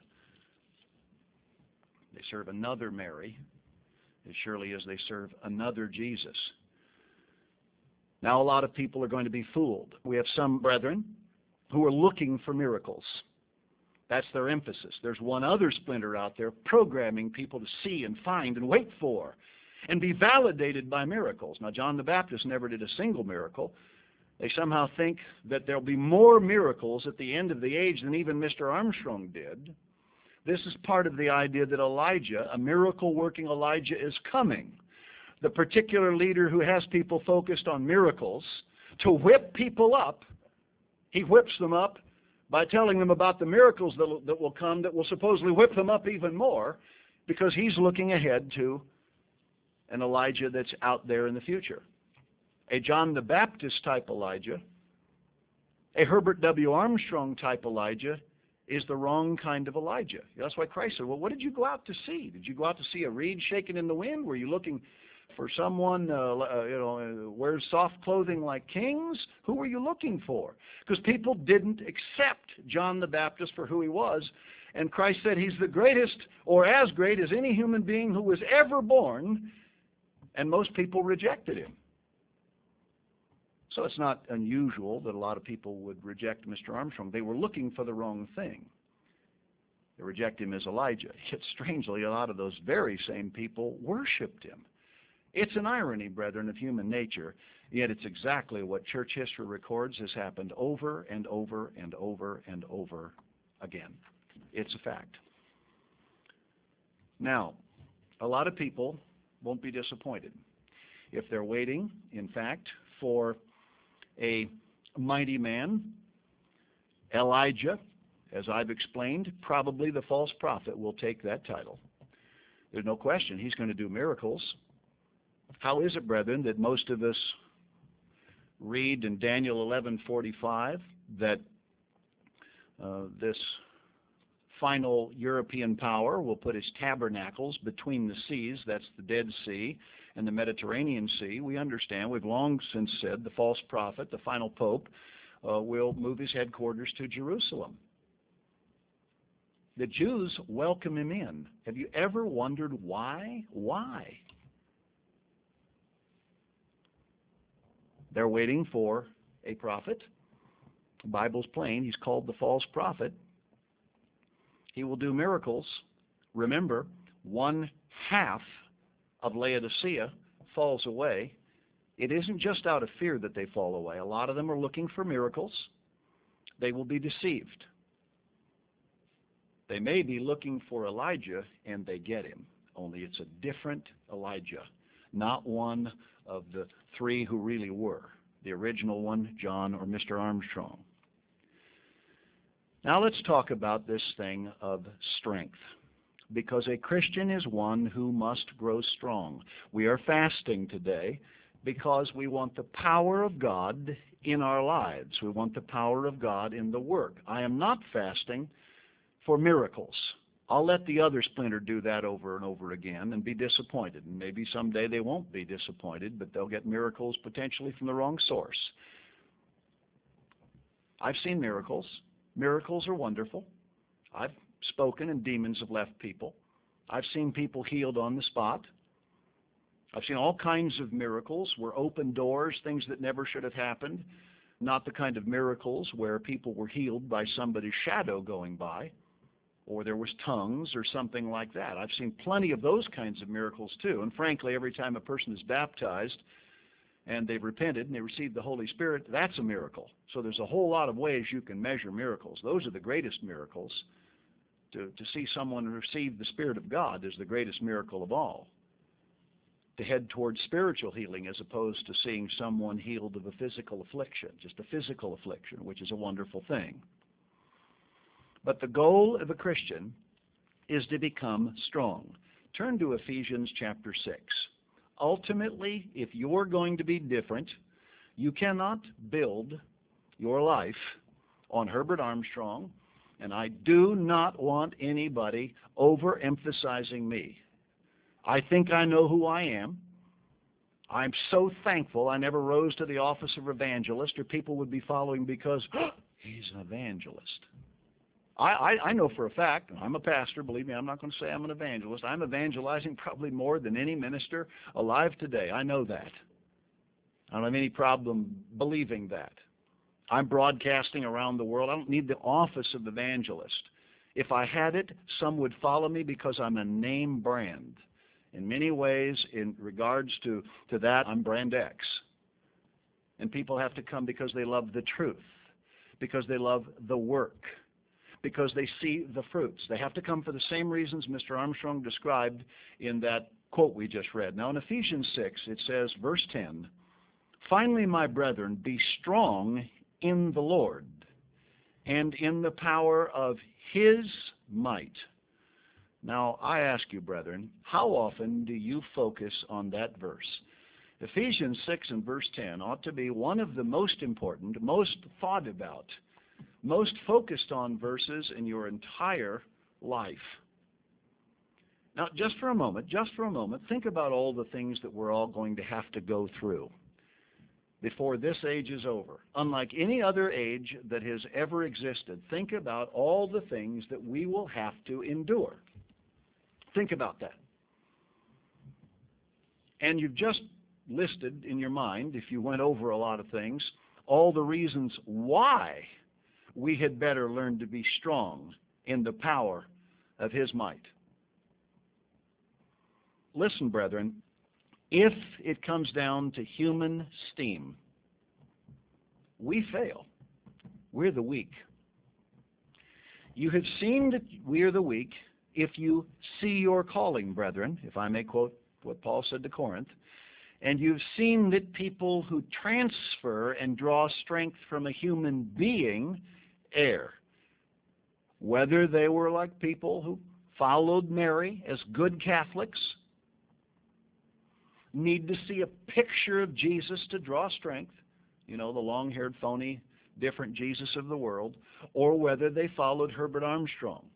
They serve another Mary as surely as they serve another Jesus. Now a lot of people are going to be fooled. We have some brethren who are looking for miracles. That's their emphasis. There's one other splinter out there programming people to see and find and wait for and be validated by miracles. Now, John the Baptist never did a single miracle. They somehow think that there'll be more miracles at the end of the age than even Mister Armstrong did. This is part of the idea that Elijah, a miracle-working Elijah, is coming. The particular leader who has people focused on miracles to whip people up, he whips them up by telling them about the miracles that will, that will come that will supposedly whip them up even more because he's looking ahead to an Elijah that's out there in the future. A John the Baptist type Elijah, a Herbert W. Armstrong type Elijah is the wrong kind of Elijah. That's why Christ said, well, what did you go out to see? Did you go out to see a reed shaking in the wind? Were you looking For someone, uh, uh, you know, wears soft clothing like kings? Who were you looking for? Because people didn't accept John the Baptist for who he was. And Christ said he's the greatest, or as great as any human being who was ever born. And most people rejected him. So it's not unusual that a lot of people would reject Mister Armstrong. They were looking for the wrong thing. They rejected him as Elijah. Yet strangely, a lot of those very same people worshipped him. It's an irony, brethren, of human nature, yet it's exactly what church history records has happened over and over and over and over again. It's a fact. Now, a lot of people won't be disappointed if they're waiting, in fact, for a mighty man, Elijah. As I've explained, probably the false prophet will take that title. There's no question he's going to do miracles. How is it, brethren, that most of us read in Daniel eleven forty-five that uh, this final European power will put its tabernacles between the seas, that's the Dead Sea and the Mediterranean Sea? We understand, we've long since said the false prophet, the final pope, uh, will move his headquarters to Jerusalem. The Jews welcome him in. Have you ever wondered why? Why? They're waiting for a prophet. The Bible's plain. He's called the false prophet. He will do miracles. Remember, one half of Laodicea falls away. It isn't just out of fear that they fall away. A lot of them are looking for miracles. They will be deceived. They may be looking for Elijah, and they get him. Only it's a different Elijah, not one of the three who really were. The original one, John or Mister Armstrong. Now let's talk about this thing of strength, because a Christian is one who must grow strong. We are fasting today because we want the power of God in our lives. We want the power of God in the work. I am not fasting for miracles. I'll let the other splinter do that over and over again and be disappointed. And maybe someday they won't be disappointed, but they'll get miracles potentially from the wrong source. I've seen miracles. Miracles are wonderful. I've spoken and demons have left people. I've seen people healed on the spot. I've seen all kinds of miracles where open doors, things that never should have happened. Not the kind of miracles where people were healed by somebody's shadow going by, or there was tongues or something like that. I've seen plenty of those kinds of miracles too. And frankly, every time a person is baptized and they've repented and they received the Holy Spirit, that's a miracle. So there's a whole lot of ways you can measure miracles. Those are the greatest miracles. To, to see someone receive the Spirit of God is the greatest miracle of all. To head towards spiritual healing as opposed to seeing someone healed of a physical affliction, just a physical affliction, which is a wonderful thing. But the goal of a Christian is to become strong. Turn to Ephesians chapter six. Ultimately, if you're going to be different, you cannot build your life on Herbert Armstrong, and I do not want anybody overemphasizing me. I think I know who I am. I'm so thankful I never rose to the office of evangelist, or people would be following because oh, he's an evangelist. I, I, I know for a fact, I'm a pastor, believe me, I'm not going to say I'm an evangelist. I'm evangelizing probably more than any minister alive today. I know that. I don't have any problem believing that. I'm broadcasting around the world. I don't need the office of evangelist. If I had it, some would follow me because I'm a name brand. In many ways, in regards to, to that, I'm brand X. And people have to come because they love the truth, because they love the work, because they see the fruits. They have to come for the same reasons Mister Armstrong described in that quote we just read. Now in Ephesians six, it says, verse ten, "Finally, my brethren, be strong in the Lord and in the power of His might." Now, I ask you, brethren, how often do you focus on that verse? Ephesians six and verse ten ought to be one of the most important, most thought about, most focused on verses in your entire life. Now, just for a moment, just for a moment, think about all the things that we're all going to have to go through before this age is over. Unlike any other age that has ever existed, think about all the things that we will have to endure. Think about that. And you've just listed in your mind, if you went over a lot of things, all the reasons why we had better learn to be strong in the power of His might. Listen, brethren, if it comes down to human steam, we fail. We're the weak. You have seen that we are the weak if you see your calling, brethren, if I may quote what Paul said to Corinth, and you've seen that people who transfer and draw strength from a human being err. Whether they were like people who followed Mary as good Catholics, need to see a picture of Jesus to draw strength, you know, the long-haired, phony, different Jesus of the world, or whether they followed Herbert Armstrong.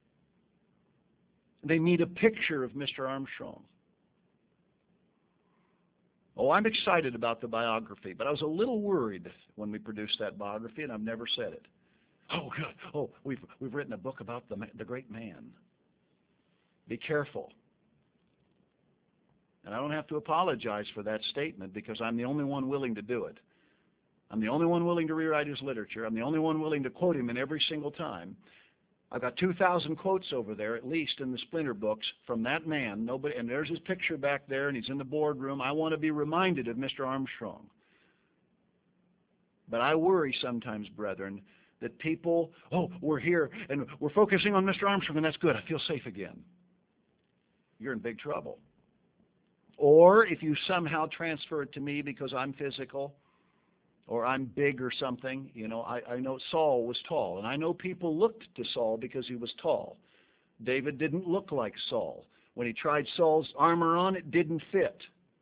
They need a picture of Mister Armstrong. Oh, I'm excited about the biography, but I was a little worried when we produced that biography, and I've never said it. Oh, good. Oh, we've, we've written a book about the, the great man. Be careful. And I don't have to apologize for that statement because I'm the only one willing to do it. I'm the only one willing to rewrite his literature. I'm the only one willing to quote him in every single time. I've got two thousand quotes over there, at least, in the Splinter books from that man. Nobody, and there's his picture back there, and he's in the boardroom. I want to be reminded of Mister Armstrong. But I worry sometimes, brethren, that people, oh, we're here, and we're focusing on Mister Armstrong, and that's good. I feel safe again. You're in big trouble. Or if you somehow transfer it to me because I'm physical or I'm big or something, you know, I, I know Saul was tall, and I know people looked to Saul because he was tall. David didn't look like Saul. When he tried Saul's armor on, it didn't fit.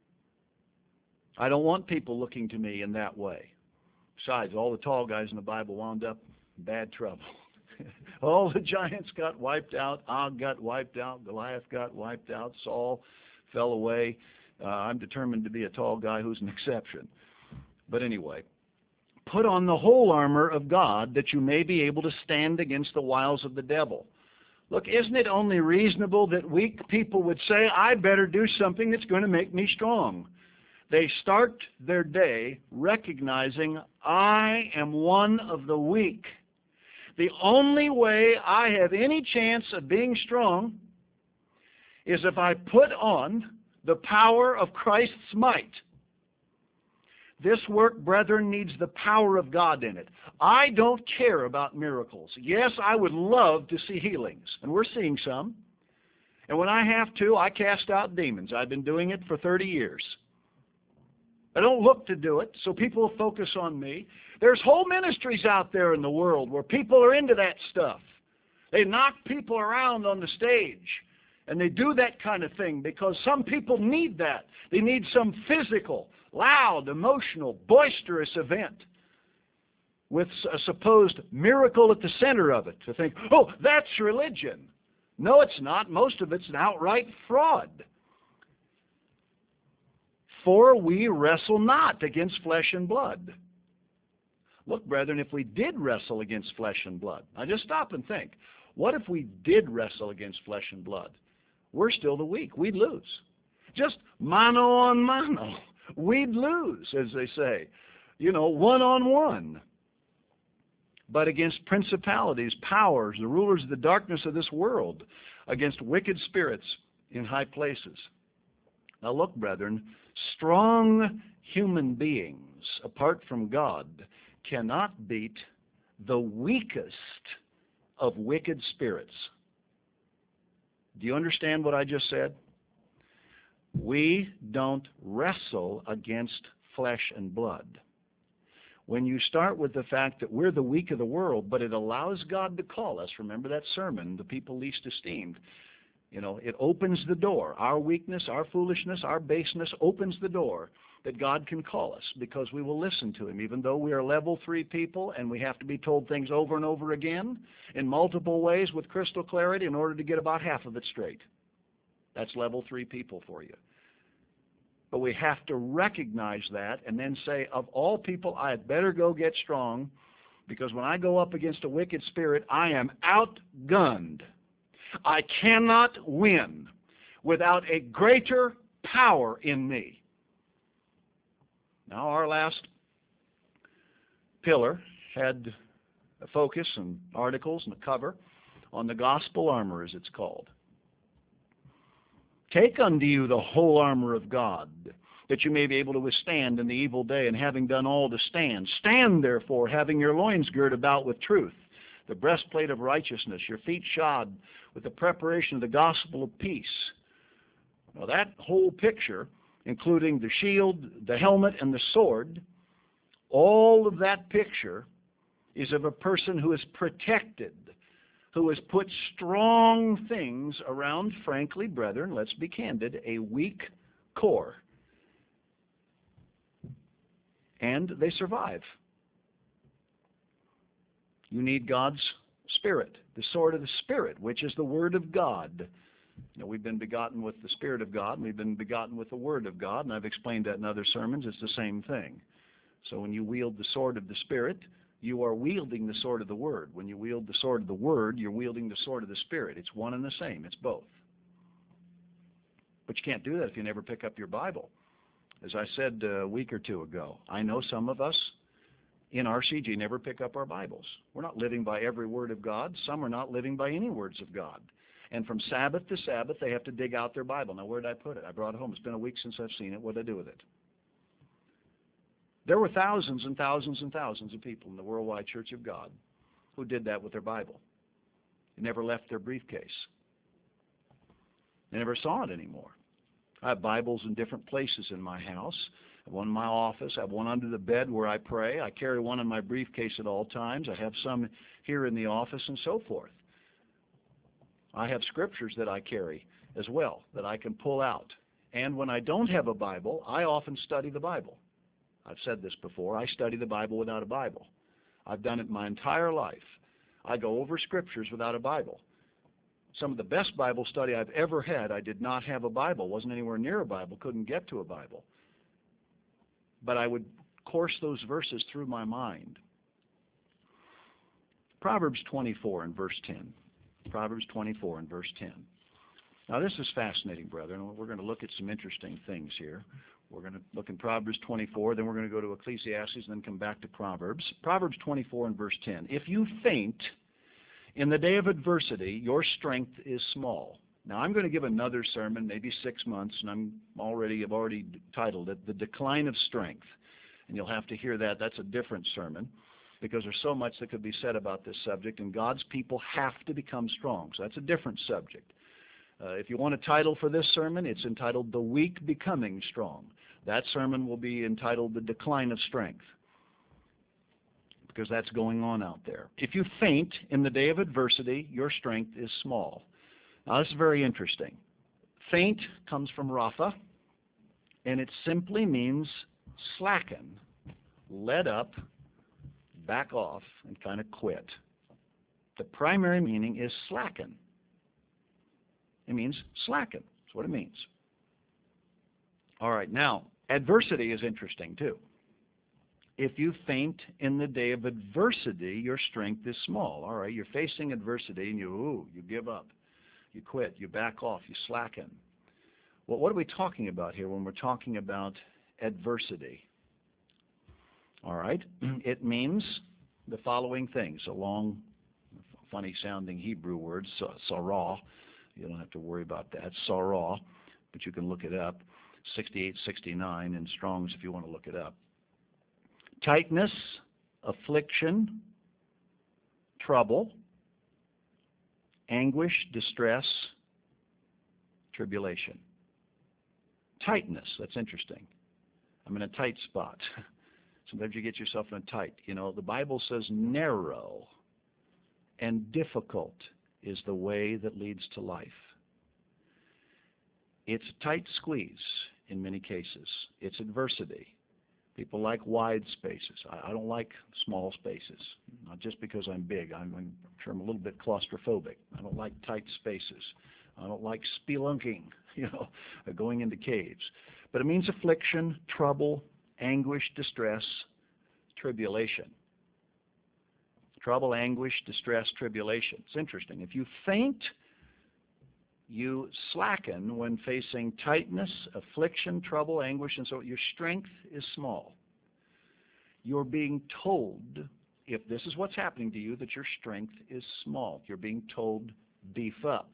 I don't want people looking to me in that way. Besides, all the tall guys in the Bible wound up in bad trouble. All the giants got wiped out. Og got wiped out. Goliath got wiped out. Saul fell away. Uh, I'm determined to be a tall guy who's an exception. But anyway, put on the whole armor of God that you may be able to stand against the wiles of the devil. Look, isn't it only reasonable that weak people would say, I better do something that's going to make me strong? They start their day recognizing, I am one of the weak. The only way I have any chance of being strong is if I put on the power of Christ's might. This work, brethren, needs the power of God in it. I don't care about miracles. Yes, I would love to see healings, and we're seeing some. And when I have to, I cast out demons. I've been doing it for thirty years. I don't look to do it, so people will focus on me. There's whole ministries out there in the world where people are into that stuff. They knock people around on the stage. And they do that kind of thing because some people need that. They need some physical, loud, emotional, boisterous event with a supposed miracle at the center of it to think, oh, that's religion. No, it's not. Most of it's an outright fraud. For we wrestle not against flesh and blood. Look, brethren, if we did wrestle against flesh and blood, now just stop and think. What if we did wrestle against flesh and blood? We're still the weak. We'd lose. Just mano on mano. We'd lose, as they say. You know, one on one. But against principalities, powers, the rulers of the darkness of this world, against wicked spirits in high places. Now look, brethren, strong human beings, apart from God, cannot beat the weakest of wicked spirits. Do you understand what I just said? We don't wrestle against flesh and blood. When you start with the fact that we're the weak of the world, but it allows God to call us, remember that sermon, the people least esteemed, you know, it opens the door. Our weakness, our foolishness, our baseness opens the door that God can call us because we will listen to Him, even though we are level three people and we have to be told things over and over again in multiple ways with crystal clarity in order to get about half of it straight. That's level three people for you. But we have to recognize that and then say, of all people, I had better go get strong, because when I go up against a wicked spirit, I am outgunned. I cannot win without a greater power in me. Now, our last pillar had a focus and articles and a cover on the gospel armor, as it's called. Take unto you the whole armor of God, that you may be able to withstand in the evil day, and having done all to stand. Stand therefore, having your loins girt about with truth, the breastplate of righteousness, your feet shod with the preparation of the gospel of peace. Now that whole picture, including the shield, the helmet, and the sword, all of that picture is of a person who is protected, who has put strong things around, frankly, brethren, let's be candid, a weak core. And they survive. You need God's Spirit, the sword of the Spirit, which is the Word of God. You know, we've been begotten with the Spirit of God, and we've been begotten with the Word of God, and I've explained that in other sermons. It's the same thing. So when you wield the sword of the Spirit, you are wielding the sword of the Word. When you wield the sword of the Word, you're wielding the sword of the Spirit. It's one and the same. It's both. But you can't do that if you never pick up your Bible. As I said a week or two ago, I know some of us in R C G never pick up our Bibles. We're not living by every word of God. Some are not living by any words of God. And from Sabbath to Sabbath, they have to dig out their Bible. Now, where did I put it? I brought it home. It's been a week since I've seen it. What did I do with it? There were thousands and thousands and thousands of people in the Worldwide Church of God who did that with their Bible. They never left their briefcase. They never saw it anymore. I have Bibles in different places in my house. I have one in my office. I have one under the bed where I pray. I carry one in my briefcase at all times. I have some here in the office and so forth. I have scriptures that I carry as well that I can pull out. And when I don't have a Bible, I often study the Bible. I've said this before. I study the Bible without a Bible. I've done it my entire life. I go over scriptures without a Bible. Some of the best Bible study I've ever had, I did not have a Bible, wasn't anywhere near a Bible, couldn't get to a Bible. But I would course those verses through my mind. Proverbs twenty-four and verse ten. Proverbs twenty-four and verse ten. Now this is fascinating, brethren. We're going to look at some interesting things here. We're going to look in Proverbs twenty-four, then we're going to go to Ecclesiastes, and then come back to Proverbs. Proverbs twenty-four and verse ten. If you faint in the day of adversity, your strength is small. Now I'm going to give another sermon, maybe six months, and I'm already, I've already titled it, The Decline of Strength. And you'll have to hear that. That's a different sermon, because there's so much that could be said about this subject, and God's people have to become strong. So that's a different subject. Uh, if you want a title for this sermon, it's entitled The Weak Becoming Strong. That sermon will be entitled The Decline of Strength, because that's going on out there. If you faint in the day of adversity, your strength is small. Now, this is very interesting. Faint comes from Rapha, and it simply means slacken, let up, back off, and kind of quit. The primary meaning is slacken. It means slacken. That's what it means. All right, now, adversity is interesting too. If you faint in the day of adversity, your strength is small. All right, you're facing adversity and you, ooh, you give up. You quit. You back off. You slacken. Well, what are we talking about here when we're talking about adversity? All right, it means the following things. A long, funny-sounding Hebrew word, sarah. You don't have to worry about that. Sarah, but you can look it up. sixty-eight sixty-nine in Strong's if you want to look it up. Tightness, affliction, trouble, anguish, distress, tribulation. Tightness, that's interesting. I'm in a tight spot. Sometimes you get yourself in a tight. You know, the Bible says narrow and difficult is the way that leads to life. It's a tight squeeze in many cases. It's adversity. People like wide spaces. I, I don't like small spaces, not just because I'm big. I'm, I'm sure I'm a little bit claustrophobic. I don't like tight spaces. I don't like spelunking, you know, going into caves. But it means affliction, trouble, anguish, distress, tribulation. Trouble, anguish, distress, tribulation. It's interesting. If you faint, you slacken when facing tightness, affliction, trouble, anguish, and so your strength is small. You're being told, if this is what's happening to you, that your strength is small. You're being told, beef up,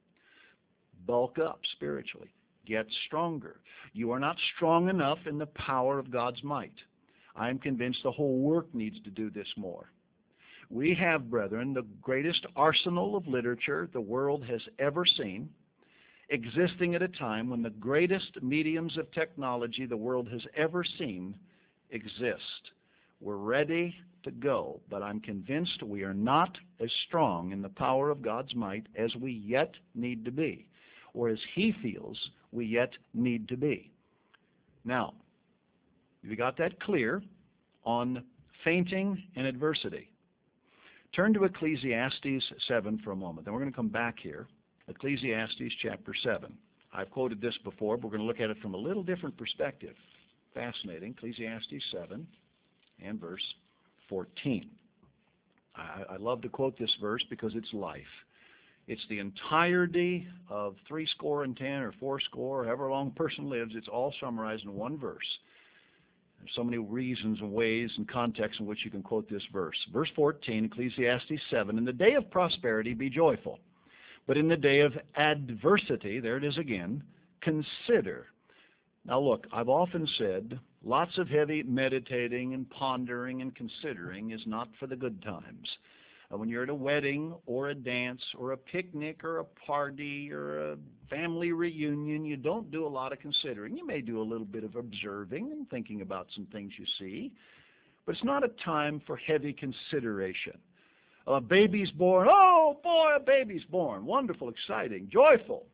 bulk up spiritually, get stronger. You are not strong enough in the power of God's might. I am convinced the whole work needs to do this more. We have, brethren, the greatest arsenal of literature the world has ever seen, existing at a time when the greatest mediums of technology the world has ever seen exist. We're ready to go, but I'm convinced we are not as strong in the power of God's might as we yet need to be, or as He feels we yet need to be. Now, we got that clear on fainting and adversity. Turn to Ecclesiastes seven for a moment. Then we're going to come back here. Ecclesiastes chapter seven. I've quoted this before, but we're going to look at it from a little different perspective. Fascinating. Ecclesiastes seven and verse fourteen. I, I love to quote this verse because it's life. It's the entirety of three score and ten or four score, however long a person lives. It's all summarized in one verse. There's so many reasons and ways and contexts in which you can quote this verse. Verse fourteen, Ecclesiastes seven, in the day of prosperity be joyful, but in the day of adversity, there it is again, consider. Now look, I've often said lots of heavy meditating and pondering and considering is not for the good times. Uh, when you're at a wedding or a dance or a picnic or a party or a family reunion, you don't do a lot of considering. You may do a little bit of observing and thinking about some things you see, but it's not a time for heavy consideration. A baby's born. Oh, boy, a baby's born. Wonderful, exciting, joyful.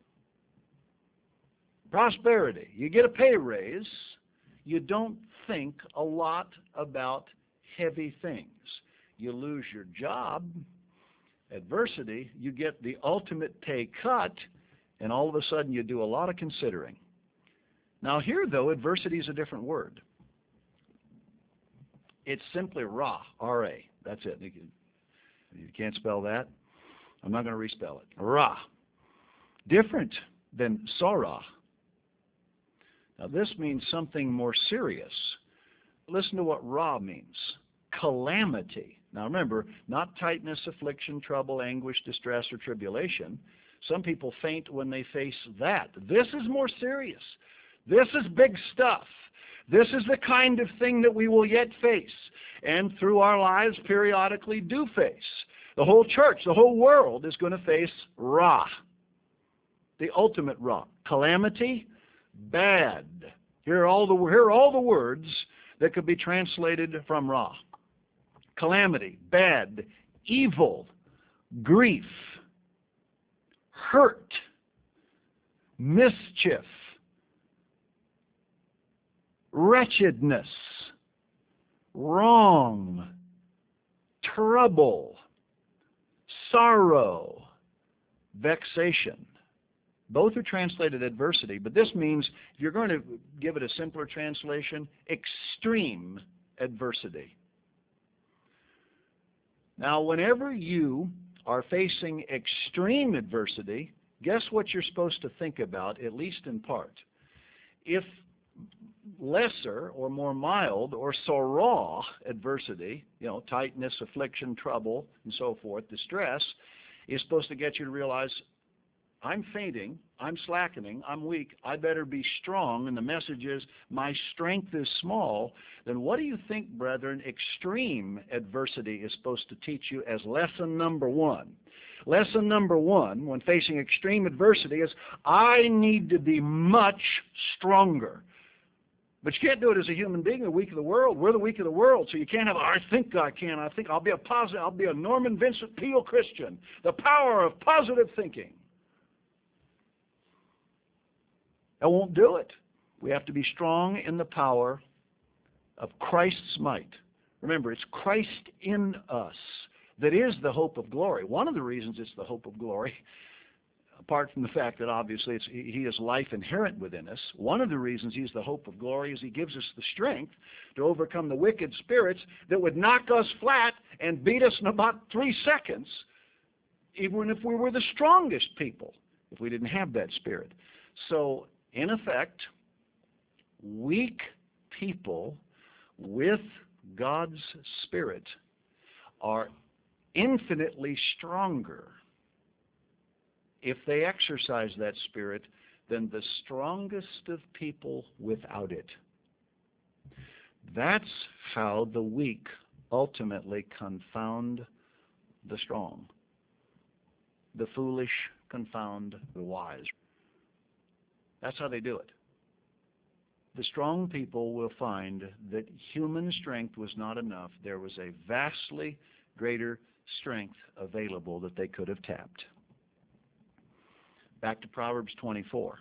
Prosperity. You get a pay raise. You don't think a lot about heavy things. You lose your job, adversity, you get the ultimate pay cut, and all of a sudden you do a lot of considering. Now here, though, adversity is a different word. It's simply ra, R A. That's it. You can't spell that. I'm not going to respell it. Ra. Different than sorah. Now this means something more serious. Listen to what ra means. Calamity. Now remember, not tightness, affliction, trouble, anguish, distress, or tribulation. Some people faint when they face that. This is more serious. This is big stuff. This is the kind of thing that we will yet face, and through our lives periodically do face. The whole church, the whole world is going to face Ra, the ultimate Ra. Calamity, bad. Here are all the, here are all the words that could be translated from Ra. Calamity, bad, evil, grief, hurt, mischief, wretchedness, wrong, trouble, sorrow, vexation. Both are translated adversity, but this means, if you're going to give it a simpler translation, extreme adversity. Now, whenever you are facing extreme adversity, guess what you're supposed to think about, at least in part? If lesser or more mild or sorah adversity, you know, tightness, affliction, trouble, and so forth, distress, is supposed to get you to realize, I'm fainting, I'm slackening, I'm weak, I better be strong, and the message is, my strength is small. Then what do you think, brethren, extreme adversity is supposed to teach you as lesson number one? Lesson number one, when facing extreme adversity, is I need to be much stronger. But you can't do it as a human being, the weak of the world. We're the weak of the world, so you can't have, I think I can, I think I'll be a positive, I'll be a Norman Vincent Peale Christian. The power of positive thinking. That won't do it. We have to be strong in the power of Christ's might. Remember, it's Christ in us that is the hope of glory. One of the reasons it's the hope of glory, apart from the fact that obviously it's, he is life inherent within us, one of the reasons he's the hope of glory is he gives us the strength to overcome the wicked spirits that would knock us flat and beat us in about three seconds, even if we were the strongest people, if we didn't have that spirit. So, in effect, weak people with God's Spirit are infinitely stronger if they exercise that Spirit than the strongest of people without it. That's how the weak ultimately confound the strong. The foolish confound the wise. That's how they do it. The strong people will find that human strength was not enough. There was a vastly greater strength available that they could have tapped. Back to Proverbs twenty-four.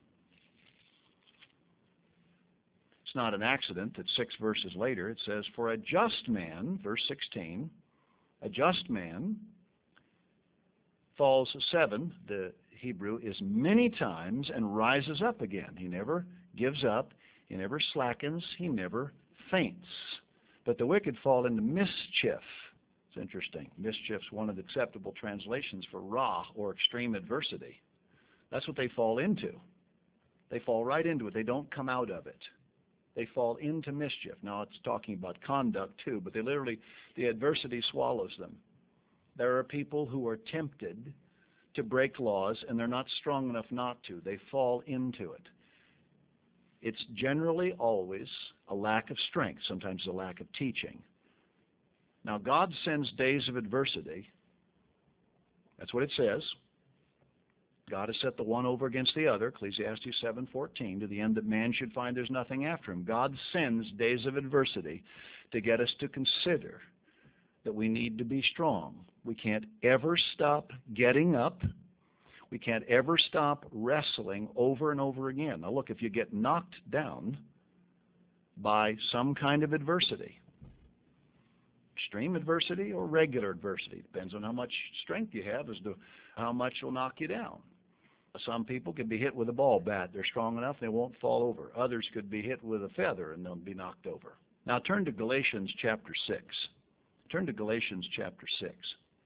It's not an accident that six verses later it says, "For a just man," verse sixteen, "a just man falls seven," the Hebrew is many times, "and rises up again." He never gives up. He never slackens. He never faints. But the wicked fall into mischief. It's interesting. Mischief's one of the acceptable translations for ra, or extreme adversity. That's what they fall into. They fall right into it. They don't come out of it. They fall into mischief. Now, it's talking about conduct, too, but they literally, the adversity swallows them. There are people who are tempted to break laws, and they're not strong enough not to. They fall into it. It's generally always a lack of strength, sometimes a lack of teaching. Now, God sends days of adversity. That's what it says. God has set the one over against the other, Ecclesiastes seven fourteen, to the end that man should find there's nothing after him. God sends days of adversity to get us to consider that we need to be strong. We can't ever stop getting up. We can't ever stop wrestling over and over again. Now look, if you get knocked down by some kind of adversity, extreme adversity or regular adversity, depends on how much strength you have as to how much will knock you down. Some people can be hit with a ball bat. They're strong enough, they won't fall over. Others could be hit with a feather and they'll be knocked over. Now turn to Galatians chapter six. Turn to Galatians chapter six.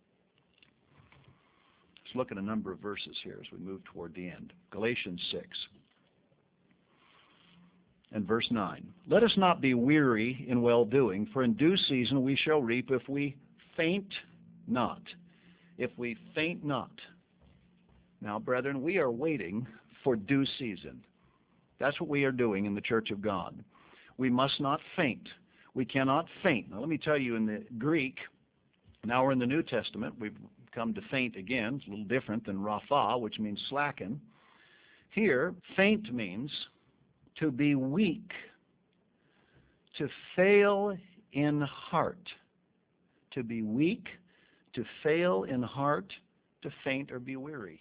Let's look at a number of verses here as we move toward the end. Galatians six and verse nine. "Let us not be weary in well-doing, for in due season we shall reap if we faint not." If we faint not. Now, brethren, we are waiting for due season. That's what we are doing in the Church of God. We must not faint. We cannot faint. Now, let me tell you, in the Greek, now we're in the New Testament, we've come to faint again. It's a little different than rapha, which means slacken. Here, faint means to be weak, to fail in heart. To be weak, to fail in heart, to faint or be weary.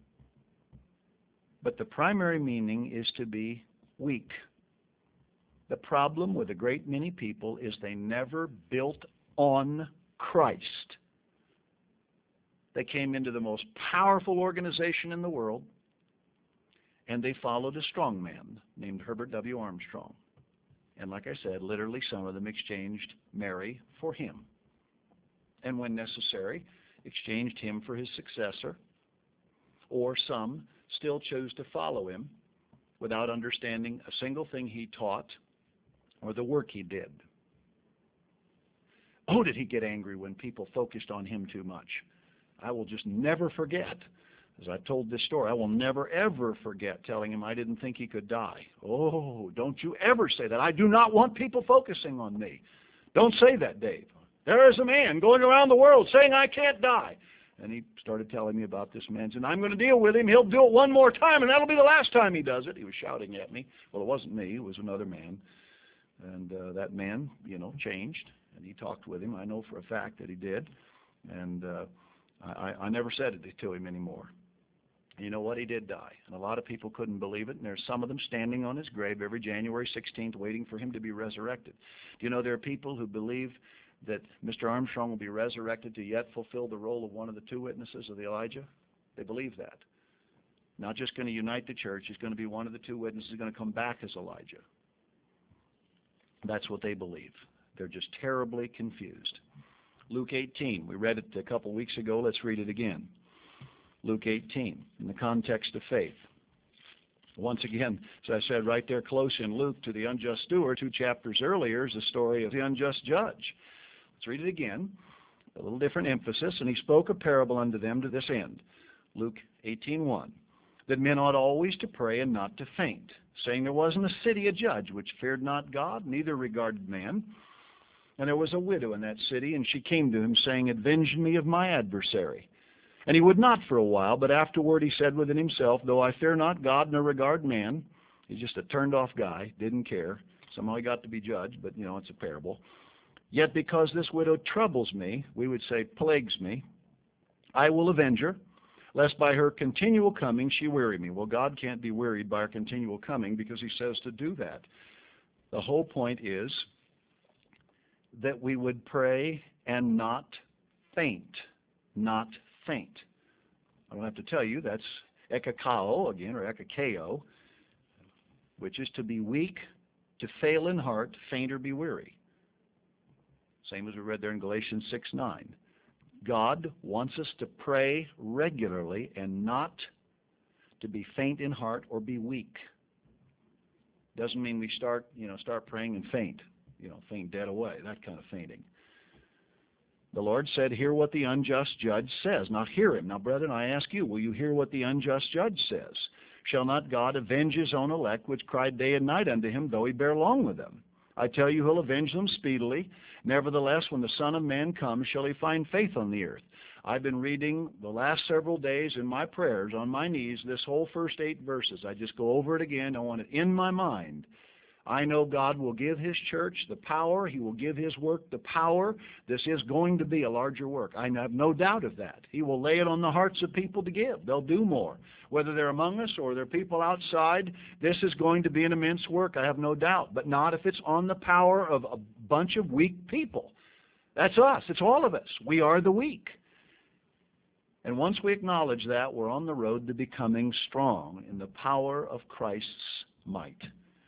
But the primary meaning is to be weak. The problem with a great many people is they never built on Christ. They came into the most powerful organization in the world, and they followed a strong man named Herbert W. Armstrong. And like I said, literally some of them exchanged Mary for him. And when necessary, exchanged him for his successor, or some still chose to follow him without understanding a single thing he taught or the work he did. Oh, did he get angry when people focused on him too much. I will just never forget, as I've told this story, I will never ever forget telling him I didn't think he could die. Oh, don't you ever say that. I do not want people focusing on me. Don't say that, Dave. There is a man going around the world saying I can't die. And he started telling me about this man. And I'm going to deal with him. He'll do it one more time, and that'll be the last time he does it. He was shouting at me. Well, it wasn't me. It was another man. And uh, that man, you know, changed. And he talked with him. I know for a fact that he did. And uh, I, I never said it to him anymore. You know what? He did die. And a lot of people couldn't believe it. And there's some of them standing on his grave every January sixteenth waiting for him to be resurrected. Do you know there are people who believe that Mister Armstrong will be resurrected to yet fulfill the role of one of the two witnesses of the Elijah? They believe that. Not just going to unite the church. He's going to be one of the two witnesses. He's going to come back as Elijah. That's what they believe. They're just terribly confused. Luke eighteen. We read it a couple weeks ago. Let's read it again. Luke eighteen, in the context of faith. Once again, as I said, right there close in Luke to the unjust steward, two chapters earlier is the story of the unjust judge. Let's read it again. A little different emphasis. And he spoke a parable unto them to this end. Luke eighteen one. That men ought always to pray and not to faint, saying there was in the city a judge which feared not God, neither regarded man. And there was a widow in that city, and she came to him, saying, Avenge me of my adversary. And he would not for a while, but afterward he said within himself, Though I fear not God nor regard man, he's just a turned-off guy, didn't care. Somehow he got to be judged, but, you know, it's a parable. Yet because this widow troubles me, we would say plagues me, I will avenge her, lest by her continual coming she weary me. Well, God can't be wearied by her continual coming because he says to do that. The whole point is that we would pray and not faint. Not faint. I don't have to tell you, that's ekakao again, or ekakeo, which is to be weak, to fail in heart, faint or be weary. Same as we read there in Galatians six nine. God wants us to pray regularly and not to be faint in heart or be weak. Doesn't mean we start, you know, start praying and faint, you know, faint dead away, that kind of fainting. The Lord said, hear what the unjust judge says. Now hear him. Now, brethren, I ask you, will you hear what the unjust judge says? Shall not God avenge his own elect, which cried day and night unto him, though he bear long with them? I tell you, he'll avenge them speedily. Nevertheless, when the Son of Man comes, shall he find faith on the earth? I've been reading the last several days in my prayers on my knees this whole first eight verses. I just go over it again. I want it in my mind. I know God will give his church the power. He will give his work the power. This is going to be a larger work. I have no doubt of that. He will lay it on the hearts of people to give. They'll do more. Whether they're among us or they're people outside, this is going to be an immense work, I have no doubt. But not if it's on the power of a bunch of weak people. That's us. It's all of us. We are the weak. And once we acknowledge that, we're on the road to becoming strong in the power of Christ's might.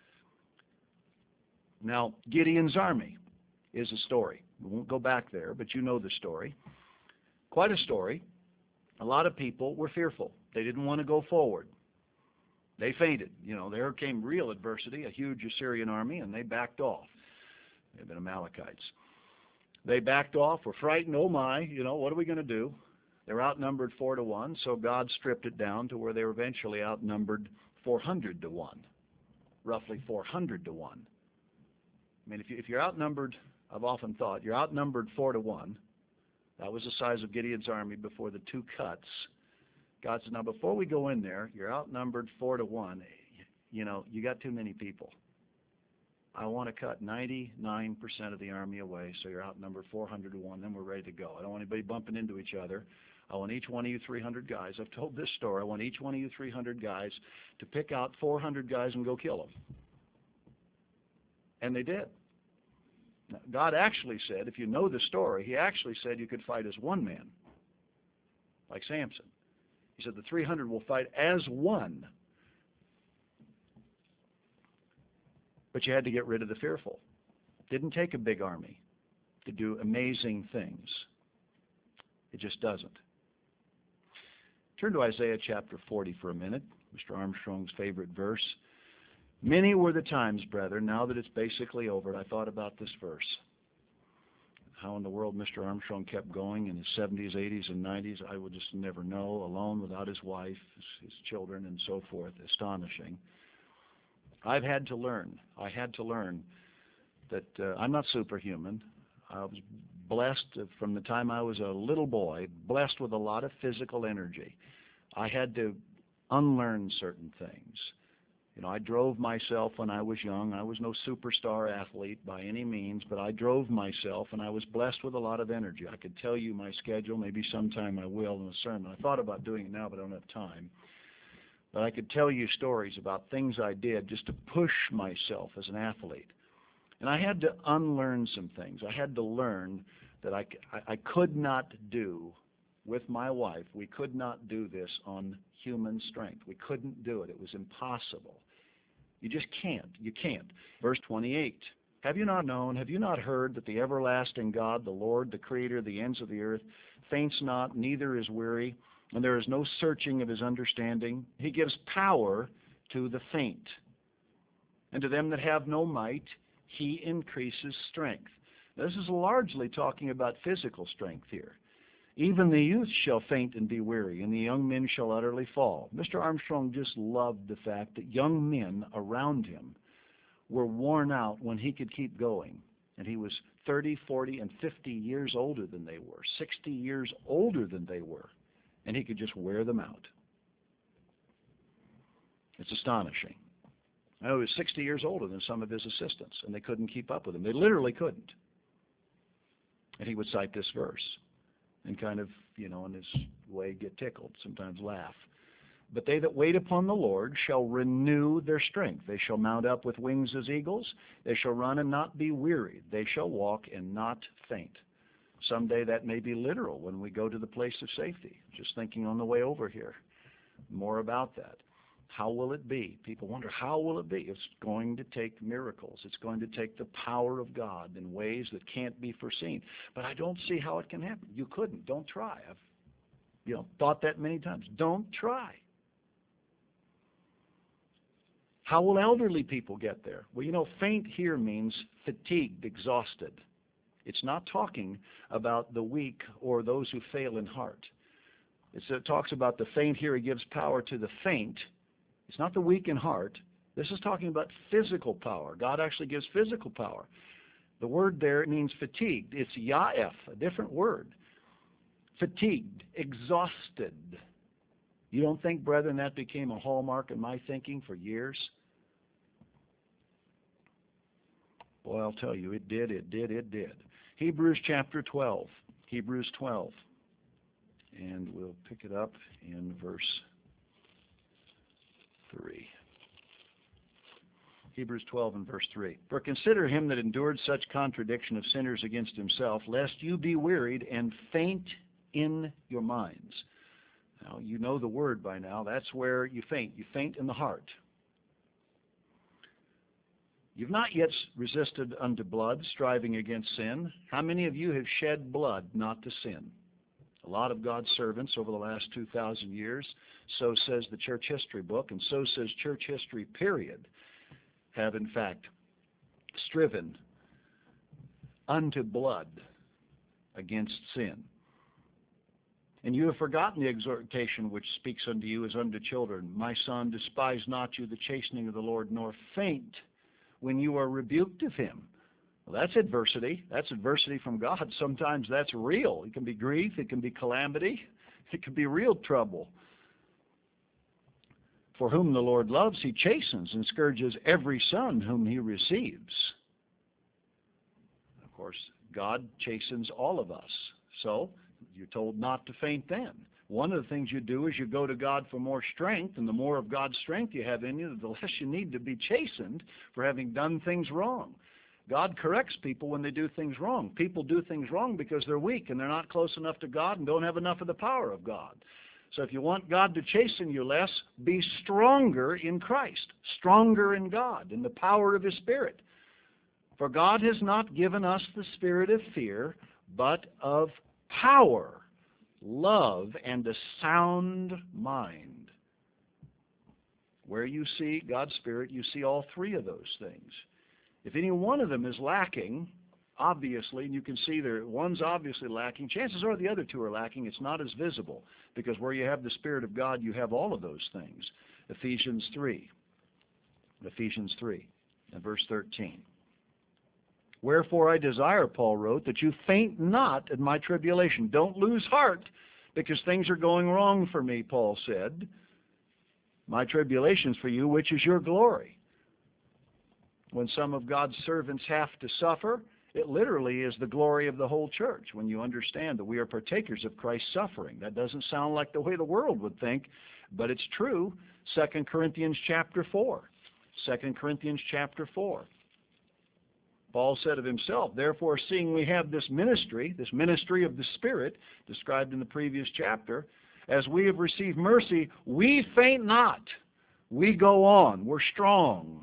Now, Gideon's army is a story. We won't go back there, but you know the story. Quite a story. A lot of people were fearful. They didn't want to go forward. They fainted. You know, there came real adversity, a huge Assyrian army, and they backed off. They've been Amalekites. They backed off, were frightened, oh my, you know, what are we going to do? They're outnumbered four to one, so God stripped it down to where they were eventually outnumbered four hundred to one, roughly four hundred to one. I mean, if, you, if you're outnumbered, I've often thought, you're outnumbered four to one. That was the size of Gideon's army before the two cuts. God said, now before we go in there, you're outnumbered four to one. You know, you got too many people. I want to cut ninety-nine percent of the army away, so you're outnumbered four hundred to one. Then we're ready to go. I don't want anybody bumping into each other. I want each one of you three hundred guys. I've told this story. I want each one of you three hundred guys to pick out four hundred guys and go kill them. And they did. Now, God actually said, if you know the story, he actually said you could fight as one man, like Samson. He said the three hundred will fight as one. But you had to get rid of the fearful. Didn't take a big army to do amazing things. It just doesn't. Turn to Isaiah chapter forty for a minute, Mister Armstrong's favorite verse. Many were the times, brethren, now that it's basically over, I thought about this verse. How in the world Mister Armstrong kept going in his seventies, eighties, and nineties, I would just never know, alone without his wife, his, his children, and so forth. Astonishing. I've had to learn. I had to learn that uh, I'm not superhuman. I was blessed from the time I was a little boy, blessed with a lot of physical energy. I had to unlearn certain things. You know, I drove myself when I was young. I was no superstar athlete by any means, but I drove myself, and I was blessed with a lot of energy. I could tell you my schedule. Maybe sometime I will in a sermon. I thought about doing it now, but I don't have time. But I could tell you stories about things I did just to push myself as an athlete. And I had to unlearn some things. I had to learn that I, I could not do with my wife, we could not do this on human strength. We couldn't do it. It was impossible. You just can't. You can't. Verse twenty-eight. Have you not known, have you not heard that the everlasting God, the Lord, the Creator of the ends of the earth, faints not, neither is weary, and there is no searching of his understanding? He gives power to the faint, and to them that have no might, he increases strength. This is largely talking about physical strength here. Even the youth shall faint and be weary, and the young men shall utterly fall. Mister Armstrong just loved the fact that young men around him were worn out when he could keep going. And he was thirty, forty, and fifty years older than they were, sixty years older than they were, and he could just wear them out. It's astonishing. I know he was sixty years older than some of his assistants, and they couldn't keep up with him. They literally couldn't. And he would cite this verse and kind of, you know, in his way get tickled, sometimes laugh. But they that wait upon the Lord shall renew their strength. They shall mount up with wings as eagles. They shall run and not be wearied. They shall walk and not faint. Someday that may be literal when we go to the place of safety. Just thinking on the way over here more about that. How will it be? People wonder, how will it be? It's going to take miracles. It's going to take the power of God in ways that can't be foreseen. But I don't see how it can happen. You couldn't. Don't try. I've you know, thought that many times. Don't try. How will elderly people get there? Well, you know, faint here means fatigued, exhausted. It's not talking about the weak or those who fail in heart. It's, it talks about the faint here. He gives power to the faint. It's not the weak in heart. This is talking about physical power. God actually gives physical power. The word there means fatigued. It's yaef, a different word. Fatigued, exhausted. You don't think, brethren, that became a hallmark in my thinking for years? Boy, I'll tell you, it did, it did, it did. Hebrews chapter twelve. Hebrews twelve. And we'll pick it up in verse three. Hebrews twelve and verse three. For consider him that endured such contradiction of sinners against himself, lest you be wearied and faint in your minds. Now, you know the word by now. That's where you faint. You faint in the heart. You've not yet resisted unto blood, striving against sin. How many of you have shed blood not to sin? A lot of God's servants over the last two thousand years, so says the church history book, and so says church history, period, have in fact striven unto blood against sin. And you have forgotten the exhortation which speaks unto you as unto children. My son, despise not you the chastening of the Lord, nor faint when you are rebuked of him. Well, that's adversity. That's adversity from God. Sometimes that's real. It can be grief. It can be calamity. It can be real trouble. For whom the Lord loves, he chastens and scourges every son whom he receives. Of course, God chastens all of us. So you're told not to faint then. One of the things you do is you go to God for more strength, and the more of God's strength you have in you, the less you need to be chastened for having done things wrong. God corrects people when they do things wrong. People do things wrong because they're weak and they're not close enough to God and don't have enough of the power of God. So if you want God to chasten you less, be stronger in Christ, stronger in God, in the power of his Spirit. For God has not given us the spirit of fear, but of power, love, and a sound mind. Where you see God's Spirit, you see all three of those things. If any one of them is lacking, obviously, and you can see there, one's obviously lacking, chances are the other two are lacking. It's not as visible, because where you have the Spirit of God, you have all of those things. Ephesians three. Ephesians three and verse thirteen. Wherefore I desire, Paul wrote, that you faint not at my tribulation. Don't lose heart because things are going wrong for me, Paul said. My tribulation's for you, which is your glory. When some of God's servants have to suffer, it literally is the glory of the whole church when you understand that we are partakers of Christ's suffering. That doesn't sound like the way the world would think, but it's true. Second Corinthians chapter four. Second Corinthians chapter four. Paul said of himself, therefore, seeing we have this ministry, this ministry of the Spirit, described in the previous chapter, as we have received mercy, we faint not. We go on. We're strong.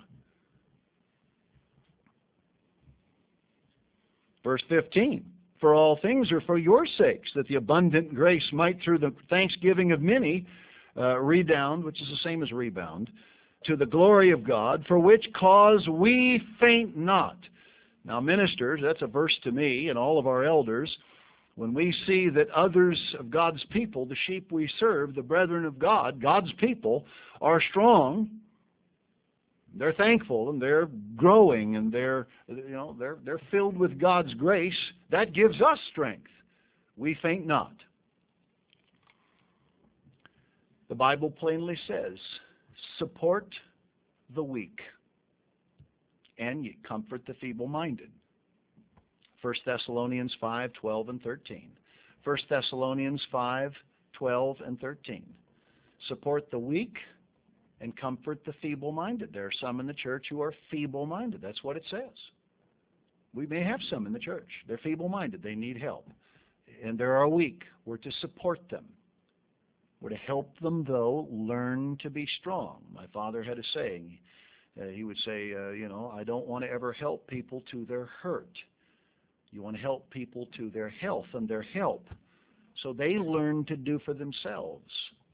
Verse fifteen, for all things are for your sakes, that the abundant grace might through the thanksgiving of many uh, redound, which is the same as rebound, to the glory of God, for which cause we faint not. Now, ministers, that's a verse to me and all of our elders. When we see that others of God's people, the sheep we serve, the brethren of God, God's people, are strong, they're thankful and they're growing and they're, you know, they're, they're filled with God's grace, that gives us strength. We faint not. The Bible plainly says, support the weak and ye comfort the feeble-minded. First Thessalonians five, twelve, and thirteen. First Thessalonians five, twelve, and thirteen. Support the weak and comfort the feeble-minded. There are some in the church who are feeble-minded. That's what it says. We may have some in the church. They're feeble-minded. They need help. And there are weak. We're to support them. We're to help them, though, learn to be strong. My father had a saying. Uh, he would say, uh, you know, I don't want to ever help people to their hurt. You want to help people to their health and their help, so they learn to do for themselves.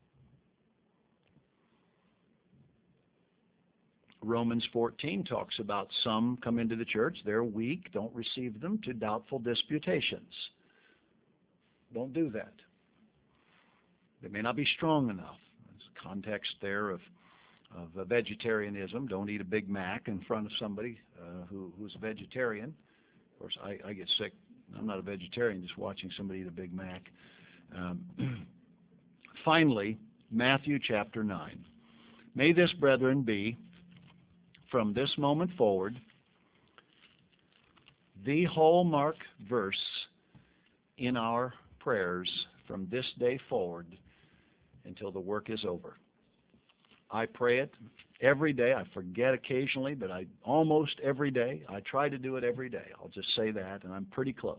Romans fourteen talks about some come into the church, they're weak, don't receive them to doubtful disputations. Don't do that. They may not be strong enough. There's a context there of, of vegetarianism. Don't eat a Big Mac in front of somebody uh, who, who's a vegetarian. Of course, I, I get sick. I'm not a vegetarian, just watching somebody eat a Big Mac. Um, finally, Matthew chapter nine. May this, brethren, be, from this moment forward, the hallmark verse in our prayers from this day forward until the work is over. I pray it every day. I forget occasionally, but I almost every day. I try to do it every day. I'll just say that, and I'm pretty close.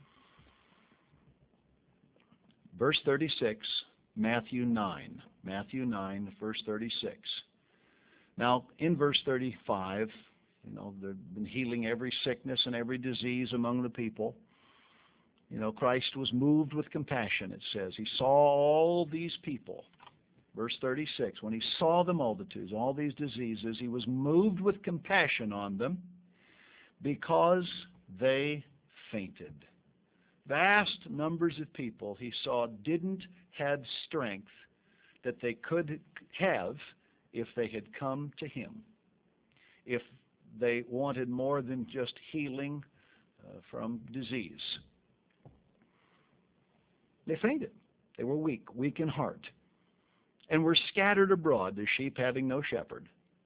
Verse thirty-six, Matthew nine. Matthew nine, verse thirty-six. Now, in verse thirty-five, you know, they've been healing every sickness and every disease among the people. You know, Christ was moved with compassion, it says. He saw all these people. Verse thirty-six, when he saw the multitudes, all these diseases, he was moved with compassion on them because they fainted. Vast numbers of people he saw didn't have strength that they could have if they had come to him. If they wanted more than just healing uh, from disease. They fainted. They were weak, weak in heart, and were scattered abroad, the sheep having no shepherd.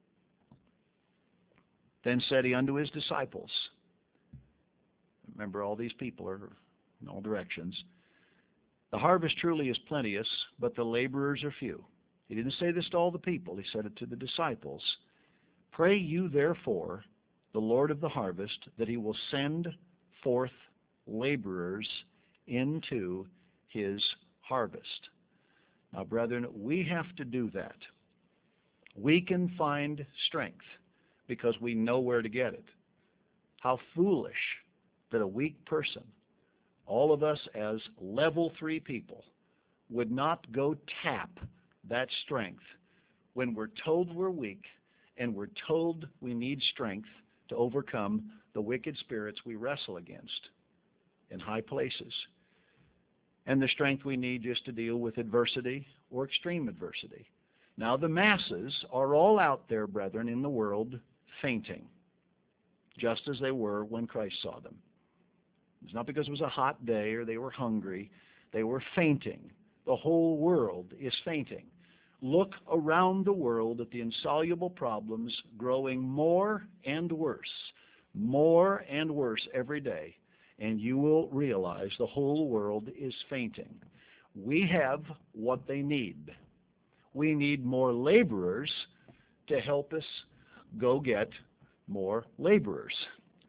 Then said he unto his disciples, remember, all these people are in all directions, the harvest truly is plenteous, but the laborers are few. He didn't say this to all the people. He said it to the disciples. Pray you therefore the Lord of the harvest that he will send forth laborers into his harvest. Now, brethren, we have to do that. We can find strength because we know where to get it. How foolish that a weak person, all of us as level three people, would not go tap that strength when we're told we're weak and we're told we need strength to overcome the wicked spirits we wrestle against in high places. And the strength we need just to deal with adversity or extreme adversity. Now, the masses are all out there, brethren, in the world fainting, just as they were when Christ saw them. It's not because it was a hot day or they were hungry. They were fainting. The whole world is fainting. Look around the world at the insoluble problems growing more and worse, more and worse every day, and you will realize the whole world is fainting. We have what they need. We need more laborers to help us go get more laborers.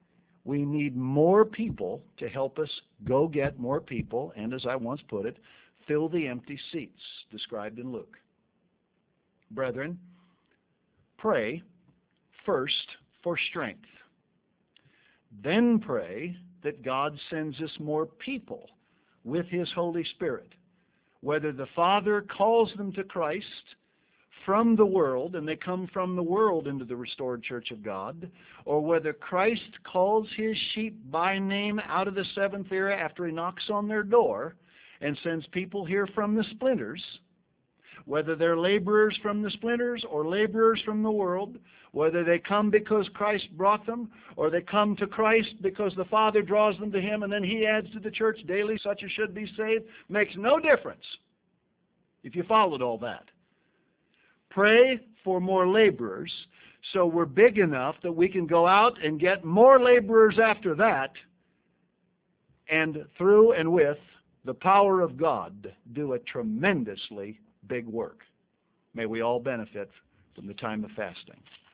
We need more people to help us go get more people, and as I once put it, fill the empty seats described in Luke. Brethren, pray first for strength. Then pray that God sends us more people with His Holy Spirit. Whether the Father calls them to Christ from the world, and they come from the world into the restored church of God, or whether Christ calls His sheep by name out of the seventh era after He knocks on their door and sends people here from the splinters, whether they're laborers from the splinters or laborers from the world, whether they come because Christ brought them, or they come to Christ because the Father draws them to Him and then He adds to the church daily such as should be saved, makes no difference if you followed all that. Pray for more laborers so we're big enough that we can go out and get more laborers after that, and through and with the power of God do a tremendously big work. May we all benefit from the time of fasting.